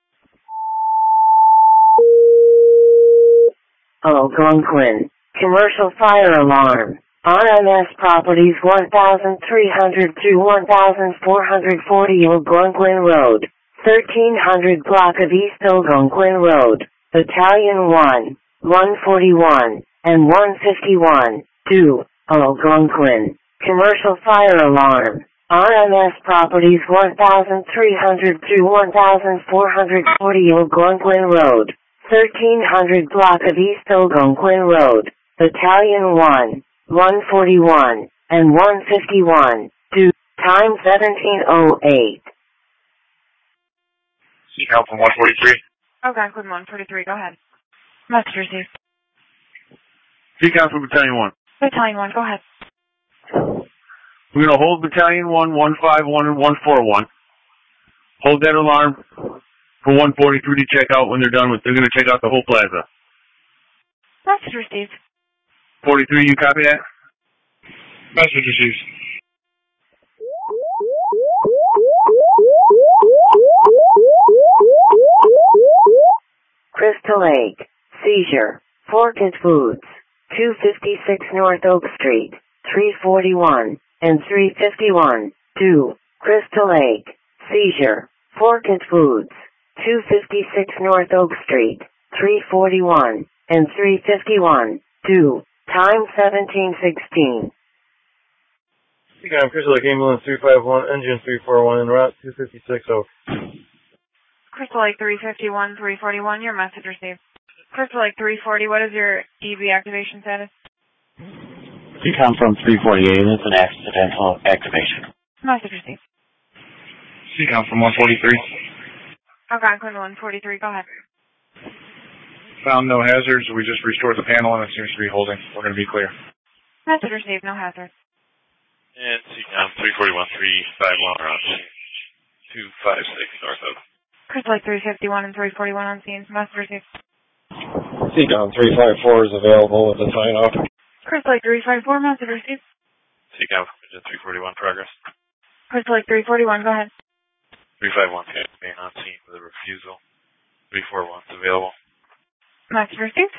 Algonquin. Commercial fire alarm. R M S Properties one thousand three hundred to one thousand four hundred forty Algonquin Road. thirteen hundred block of East Algonquin Road. Battalion one, one forty-one, and one fifty-one, two, Algonquin. Commercial fire alarm. R M S Properties one thousand three hundred to one thousand four hundred forty Algonquin Road. thirteen hundred block of East Algonquin Road. Battalion one, one forty-one, and one fifty-one, two, time seventeen oh eight. C COM from one forty-three. Algonquin one forty-three, go ahead. Message received. C COM from Battalion one. Battalion one, go ahead. We're gonna hold Battalion one, one fifty-one, and one forty-one. Hold that alarm for one forty-three to check out when they're done with. They're gonna check out the whole plaza. Message received. forty-three, you copy that? Message received. Crystal Lake. Seizure. Forked Foods. two fifty-six North Oak Street. three forty-one. And three fifty-one, two, Crystal Lake. Seizure. Forked Foods. two fifty-six North Oak Street. three forty-one. And three fifty-one, two, time seventeen sixteen. C COM, Crystal Lake Ambulance three five one, engine three four one, en route two fifty-six Oak. Crystal Lake three fifty-one, three forty-one, your message received. Crystal Lake three forty, what is your E V activation status? C COM from three forty-eight, it's an accidental activation. Message received. C COM from one forty-three. Algonquin one forty-three, go ahead. Found no hazards. We just restored the panel and it seems to be holding. We're going to be clear. Message received, no hazard. And C COM three forty-one, three fifty-one around two fifty-six North Oak. Crystal Lake three fifty-one and three forty-one on scene. Message received. C COM three fifty-four is available with the sign off. Crystal Lake three fifty-four, message received. C COM from three forty-one progress. Crystal Lake three forty-one, go ahead. three fifty-one being on scene with a refusal. three forty-one is available. Message received.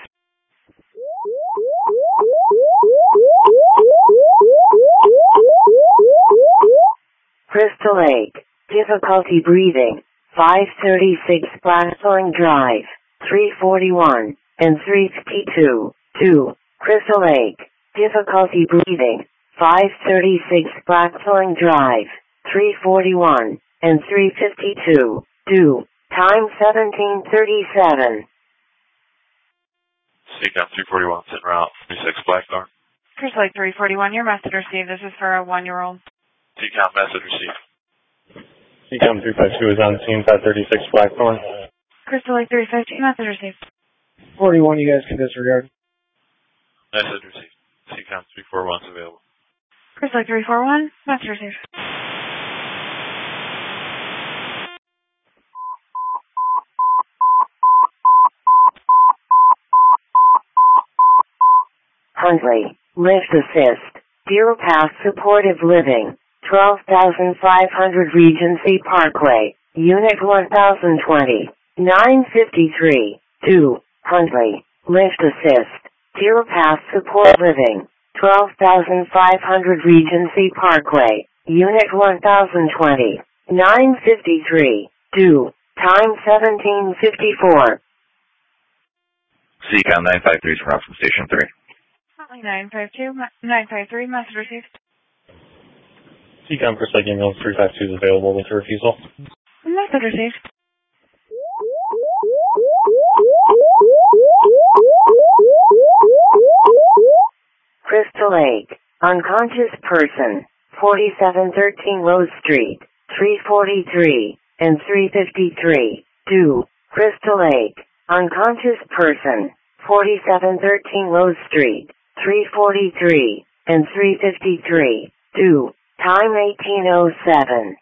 Crystal Lake. Difficulty breathing. five thirty-six Blackthorn Drive. three forty-one and three fifty-two, two. Crystal Lake. Difficulty breathing. five thirty-six Blackthorn Drive. three forty-one and three fifty-two, two. Time seventeen thirty-seven. C COM three forty-one, en route twenty-six Blackthorn. Crystal Lake three forty-one, your message received. This is for a one-year-old. C COM message received. C COM three fifty-two is on scene, five thirty-six Blackthorn. Crystal Lake three fifty, message received. forty-one, you guys can disregard. Message received. C COM three forty-one is available. Crystal Lake three forty-one, message received. Huntley. Lift Assist. Deer Path Supportive Living. twelve thousand five hundred Regency Parkway. Unit one thousand twenty. nine fifty-three, two. Huntley. Lift Assist. Deer Path Support Living. twelve thousand five hundred Regency Parkway. Unit one thousand twenty. nine fifty-three, two. Time seventeen fifty-four. C COM nine five three is from Station three. nine five two, nine five three, message received. C COM Crystal Lake Ambulance three fifty-two is available with a refusal. Message received. Crystal Lake. Unconscious person. forty-seven thirteen Rose Street. three forty-three and three fifty-three, two. Crystal Lake. Unconscious person. forty-seven thirteen Rose Street. three forty-three and three fifty-three, two. time eighteen oh seven.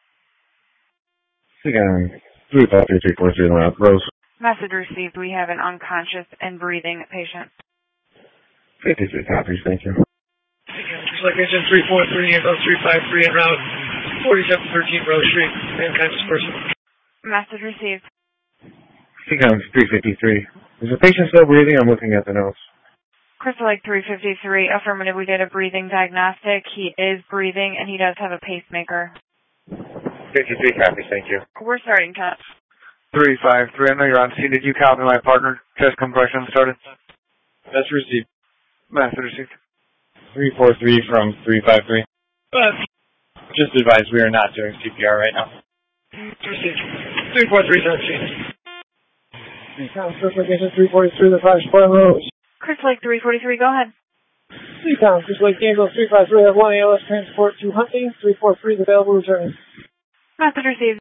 Seacom three five three three four three en route. Rose. Message received. We have an unconscious and breathing patient. fifty-three copies, thank you. Location three four three, ambulance three five three en route, forty-seven thirteen Rose Street, unconscious person. Message received. Seacom three fifty-three. Is the patient still breathing? I'm looking at the notes. Crystal Lake three fifty-three, affirmative. We did a breathing diagnostic. He is breathing, and he does have a pacemaker. fifty-three copies, thank you. We're starting to. three five three, I know you're on scene. Did you copy my partner? Chest compression started. That's received. Message received. three four three from three five three. Uh, Just advise we are not doing C P R right now. Received. three four three seventeen. First location three forty-three, the five Spoil Rose. Crystal Lake three forty-three, go ahead. Seacom, Crystal Lake Gainesville three five three, have one A L S transport to Hunting, three four three, available returning. Message received.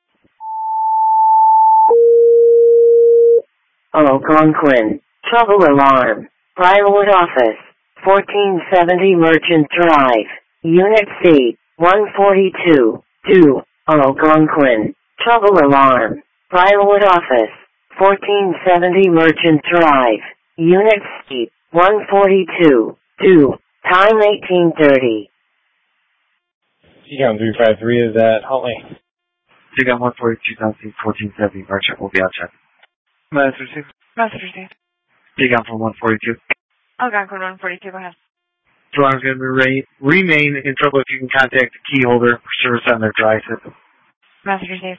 Algonquin, trouble alarm. Briarwood office, fourteen seventy Merchant Drive, Unit C, one forty-two, two, Algonquin, trouble alarm. Briarwood office, fourteen seventy Merchant Drive, Unit C, one forty-two, two, time eighteen thirty. Seacom three five three is at Huntley. Seacom one forty-two, fourteen seventy Merchant will be outside. Message received. Message received. Seacom from one forty-two. Algonquin one forty-two, go ahead. Alarm's going to remain, remain in trouble if you can contact the key holder for service on their dry system. Message received.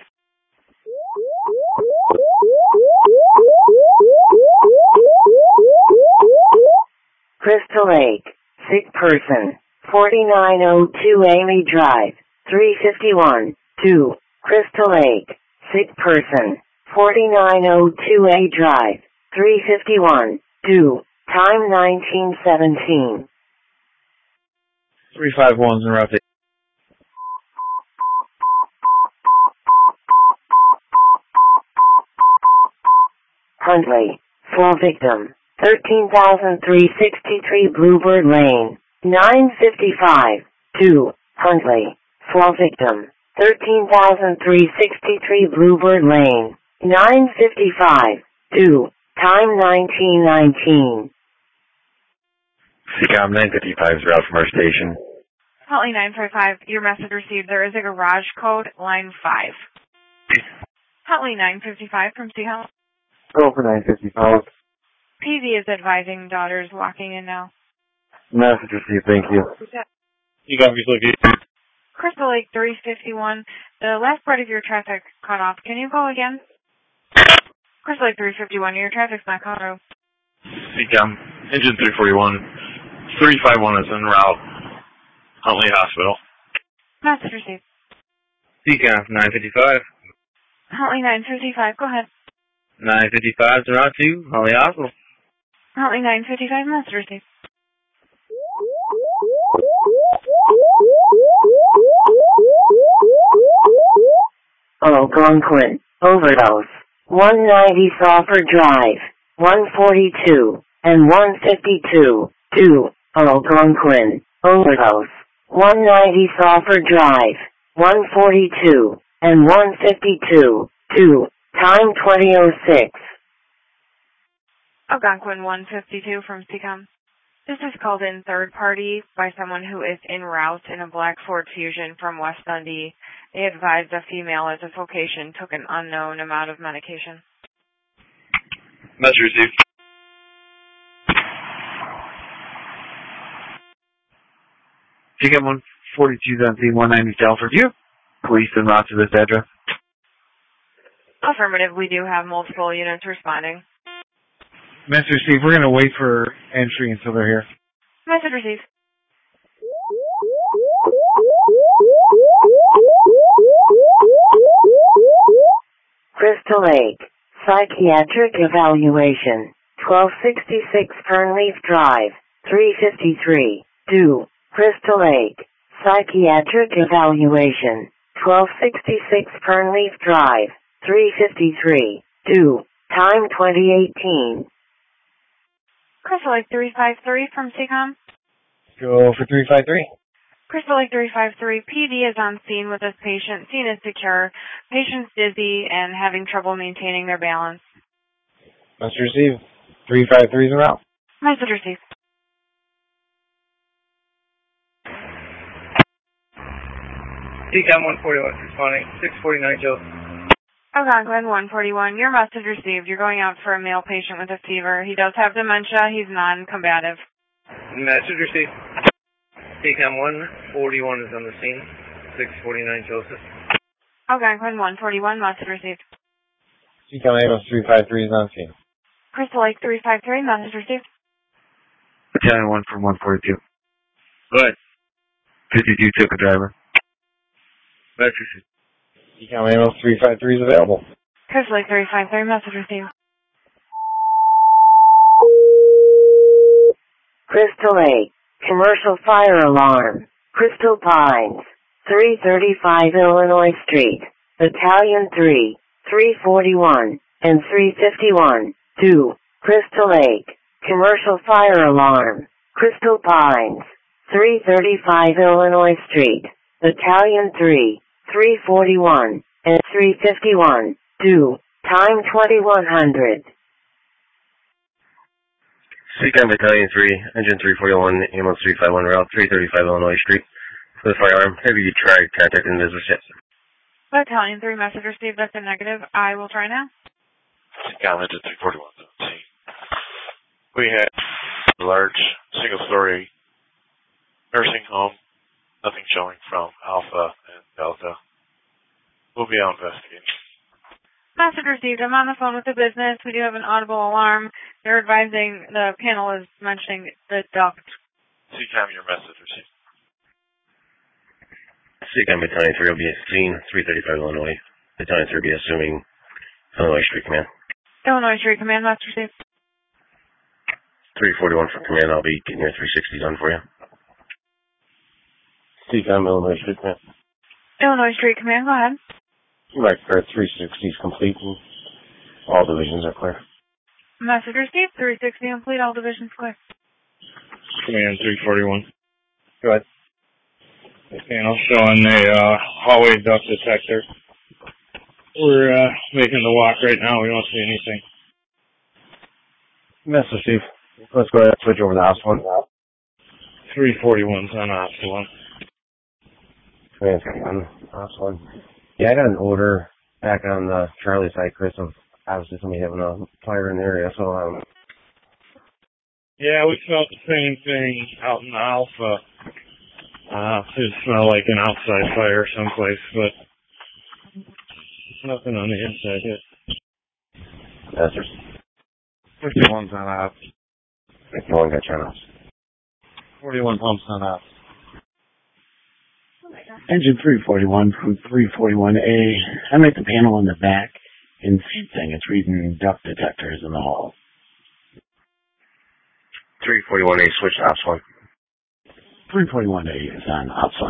Crystal Lake, sick person, forty-nine oh two Amy Drive, three fifty-one, two, Crystal Lake, sick person, forty-nine oh two A Drive, three fifty-one, two, time nineteen seventeen. three five one's en route to Huntley, fall victim, thirteen thousand three hundred sixty-three Bluebird Lane, nine fifty-five, two, Huntley, fall victim, thirteen thousand three hundred sixty-three Bluebird Lane, nine fifty-five, two, time nineteen nineteen. Seacom nine fifty-five is route from our station. Huntley nine five five, your message received. There is a garage code, line five. Huntley nine fifty-five from Seacom. Go for nine fifty-five. P V is advising daughters walking in now. Message received, thank you. Seacom three Crystal Lake three fifty-one, the last part of your traffic cut off. Can you go again? Crystal Lake three fifty-one, your traffic's not cut off. Seacom, engine three forty-one, three five one is en route, Huntley Hospital. Message received. Seacom nine fifty-five. Huntley nine fifty-five, go ahead. nine fifty-five is en route to Huntley Hospital. Huntley nine fifty-five, message received. Algonquin, overdose, one ninety Sulphur Drive, one forty-two, and one fifty-two, two, Algonquin, overdose, one ninety Sulphur Drive, one forty-two, and one fifty-two, two, time twenty oh six. Algonquin one fifty-two from Seacom. This is called in third party by someone who is en route in a black Ford Fusion from West Dundee. They advised a female at this location took an unknown amount of medication. Message received. Seacom one forty-two, one ninety Telford. You police en route to this address. Affirmative, we do have multiple units responding. Message received. We're going to wait for entry until they're here. Message received. Crystal Lake, psychiatric evaluation, twelve sixty-six Fernleaf Drive, three fifty-three, two, Crystal Lake, psychiatric evaluation, twelve sixty-six Fernleaf Drive, three fifty-three, two, time twenty eighteen. Crystal Lake three five three from Seacom. Go for three five three. Crystal Lake three five three, P D is on scene with this patient. Scene is secure. Patient's dizzy and having trouble maintaining their balance. Message received. three five three is en route. Message received. C COM one forty-one, responding, six forty-nine Joseph. Algonquin one forty-one, your message received. You're going out for a male patient with a fever. He does have dementia. He's non-combative. Message received. C COM one forty-one is on the scene, six forty-nine Joseph. Algonquin one forty-one, message received. C COM ambulance three five three is on scene. Crystal Lake three five three, message received. Battalion one from one forty-two. Go ahead. fifty-two took a driver. Message received. C COM ambulance three five three is available. Crystal Lake three five three, message received. Crystal Lake, commercial fire alarm, Crystal Pines, three thirty-five Illinois Street, Battalion three, three forty-one, and three fifty-one, two, Crystal Lake, commercial fire alarm, Crystal Pines, three thirty-five Illinois Street, Battalion three, three forty-one, and three fifty-one, two, time twenty-one hundred. C COM Battalion three, Engine three forty-one, ambulance three five one, route three thirty-five Illinois Street. For the firearm, have you tried contacting the business yet? Battalion three, message received. That's a negative. I will try now. C COM Engine three forty-one, seventeen. We had a large single-story nursing home. Nothing showing from Alpha and Delta. We'll be out investigating. Message received. I'm on the phone with the business. We do have an audible alarm. They're advising, the panel is mentioning the duct. C COM, your message received. C COM Battalion three will be at scene, three thirty-five Illinois. Battalion three will be assuming Illinois Street Command. Illinois Street Command, message received. three forty-one for command. I'll be getting your three sixty done for you. C COM Illinois Street Command. Illinois Street Command, go ahead. Right, our three sixty is complete and all divisions are clear. Message received. three sixty complete. All divisions clear. Command three forty-one. Go ahead. Panel showing a uh, hallway duct detector. We're uh, making the walk right now. We don't see anything. Message Steve. Let's go ahead and switch over to Ops one. three forty-one's on Ops one. Command's on Ops one. Yeah, I got an order back on the Charlie side, Chris, of obviously somebody having a fire in the area, so um yeah, we felt the same thing out in Alpha. Uh it smelled like an outside fire someplace, but nothing on the inside yet. Yes, sir. fifty-one's on Ops. fifty-one got you on Ops. forty-one pumps on Ops. Engine three forty-one from three forty-one A. I'm at the panel in the back, and same thing, it's reading duct detectors in the hall. three forty-one A, switch to Ops one. three forty-one A is on Ops one.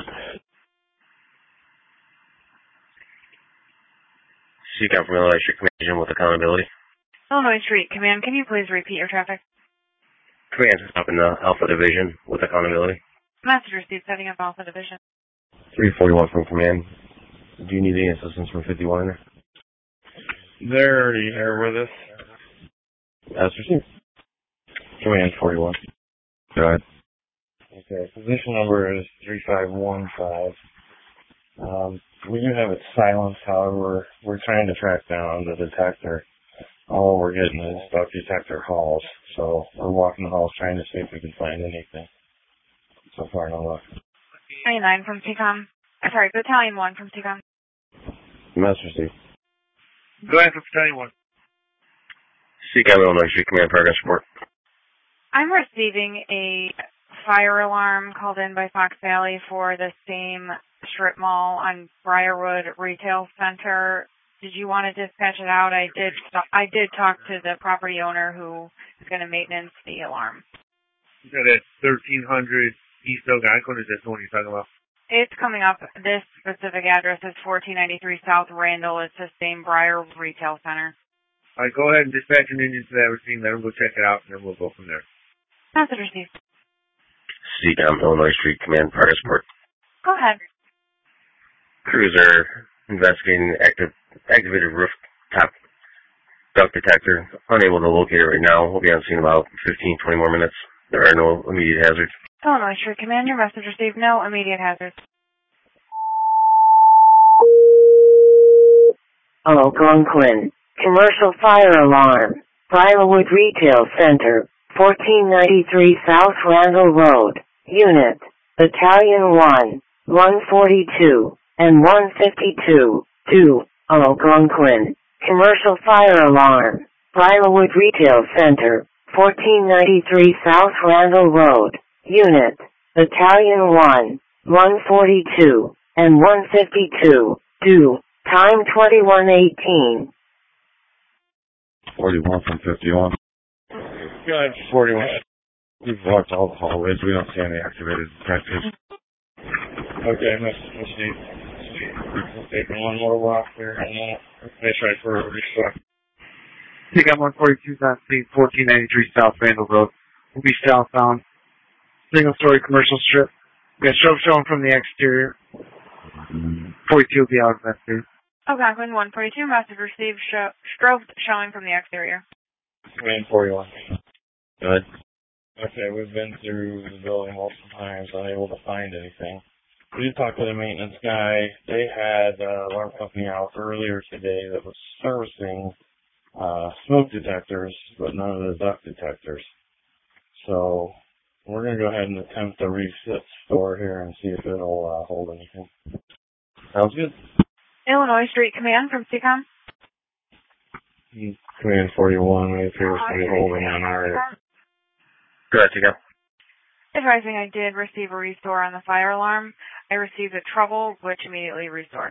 C COM from Illinois Street Command with accountability. Illinois Street Command, can you please repeat your traffic? Command is up in the Alpha Division with accountability. Message received. Setting up Alpha Division. three forty-one from Command. Do you need any assistance from fifty-one in there? They're already here with us. That's received. Command forty-one. Go ahead. Okay, position number is three five one five. Um, we do have it silenced, however, we're, we're trying to track down the detector. All we're getting is duct detector calls, so we're walking the halls trying to see if we can find anything. So far, no luck. twenty-nine from C COM. Sorry, Battalion one from C COM. Master Steve. Go ahead for Battalion one. C COM Illinois Street Command progress report. I'm receiving a fire alarm called in by Fox Valley for the same strip mall on Briarwood Retail Center. Did you want to dispatch it out? I did. I did talk to the property owner who is going to maintenance the alarm. Is that at thirteen hundred East Algonquin? Is that the one you're talking about? It's coming up. This specific address is fourteen ninety-three South Randall. It's the same Briarwood Retail Center. All right, go ahead and dispatch an engine to that routine. Let them go check it out, and then we'll go from there. Message received. C COM Illinois Street Command progress report. Go ahead. Crews are investigating the active, activated rooftop duct detector. Unable to locate it right now. We'll be on scene in about fifteen, twenty more minutes. There are no immediate hazards. Illinois Street Command, your message received. No immediate hazards. Algonquin. Commercial fire alarm. Briarwood Retail Center, fourteen ninety-three South Randall Road. Unit. Battalion one, one forty-two, and one fifty-two, two, Algonquin. Commercial fire alarm. Briarwood Retail Center, fourteen ninety-three South Randall Road. Unit. Battalion one, one forty-two, and one fifty-two, two. Time twenty-one eighteen. forty-one from fifty-one. Go ahead, forty-one. We've walked all the hallways. We don't see any activated detectors. Okay, let's, let's see. Let's take one more walk here, and then let's try for a restart. Take out one forty-two on scene, fourteen ninety-three South Randall Road. We'll be southbound. Single-story commercial strip. We got strobe showing from the exterior. forty-two will be out of that too. Algonquin one forty-two, message received. Show, strobe showing from the exterior. Command forty-one. Good. Okay, we've been through the building multiple times, unable to find anything. We did talk to the maintenance guy. They had uh, alarm company out earlier today that was servicing uh, smoke detectors, but none of the duct detectors. So we're going to go ahead and attempt to reset the store here and see if it'll uh, hold anything. Sounds good. Illinois Street Command from C COM. Command forty-one, we appear to be holding on our end. Go ahead, Chico. Advising I did receive a restore on the fire alarm. I received a trouble, which immediately restored.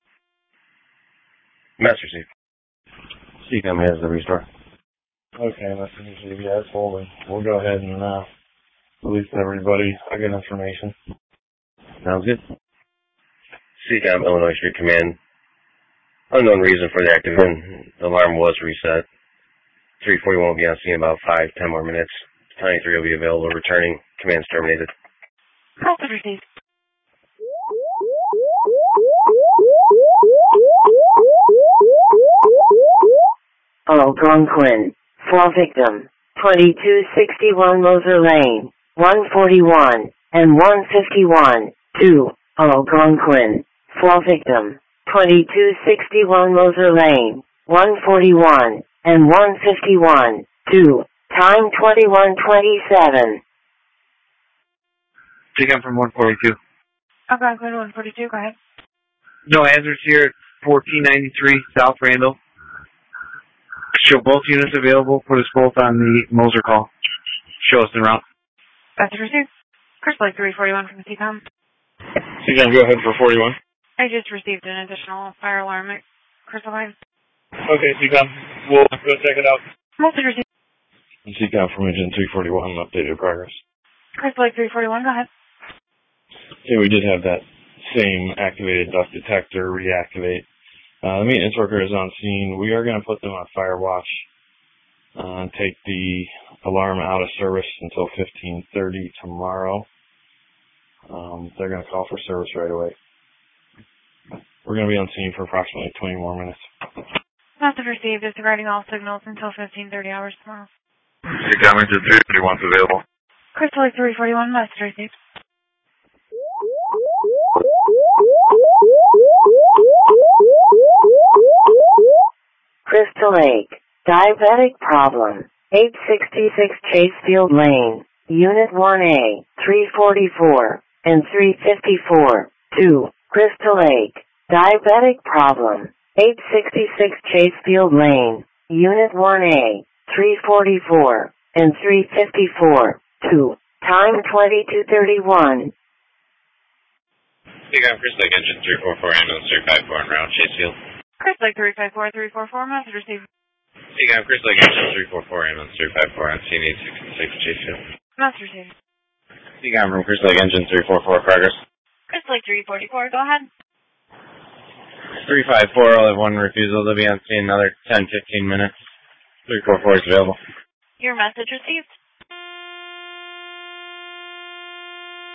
Master Chief. C COM has the restore. Okay, Master Chief, yeah, it's holding. We'll go ahead and uh, release everybody. I get information. Sounds good. C COM, Illinois Street Command. Unknown reason for the activation. The alarm was reset. three forty-one will be on scene in about five, ten more minutes. twenty-three will be available returning. Command's terminated. Message received. Algonquin. Fall victim. twenty-two sixty-one Moser Lane. one forty-one and one fifty-one. two. Algonquin. Fall victim. twenty-two sixty-one Moser Lane. one forty-one and one fifty-one. two. Time twenty-one twenty-seven. Take out from one forty-two. Algonquin one forty-two, go ahead. No hazards here at fourteen ninety-three South Randall. Show both units available. Put us both on the Moser call. Show us the route. Message received. Chris Lake three forty-one from C COM. C COM, go ahead for forty-one. I just received an additional fire alarm at Crystal Lake. Okay, C COM. We'll go check it out. Message received. C COM from Engine three forty-one, updated progress. Chris Lake three forty-one, go ahead. Yeah, we did have that same activated duct detector reactivate. Uh, the maintenance worker is on scene. We are going to put them on fire watch uh, and take the alarm out of service until fifteen thirty tomorrow. Um, they're going to call for service right away. We're going to be on scene for approximately twenty more minutes. Message received. Disregarding all signals until fifteen thirty hours tomorrow. C COM Engine three forty-one is available. Crystal Lake three forty-one, message received. Crystal Lake. Diabetic problem. eight sixty-six Chasefield Lane. Unit one A. three forty-four and three fifty-four. two. Crystal Lake. Diabetic problem. eight sixty-six Chasefield Lane. Unit one A. three forty-four and three fifty-four. two. Time twenty-two thirty-one. C COM Chris Lake Engine three forty-four, ambulance three fifty-four en route, Chasefield. Chris Lake three five four, three four four, message received. C COM Chris Lake Engine three forty-four, ambulance three fifty-four on scene eight sixty-six, Chasefield. Message received. C COM from Chris Lake Engine three forty-four, progress. Chris Lake three forty-four, go ahead. three five four, I'll have one refusal to be on scene, another ten, fifteen minutes. three four four is available. Your message received.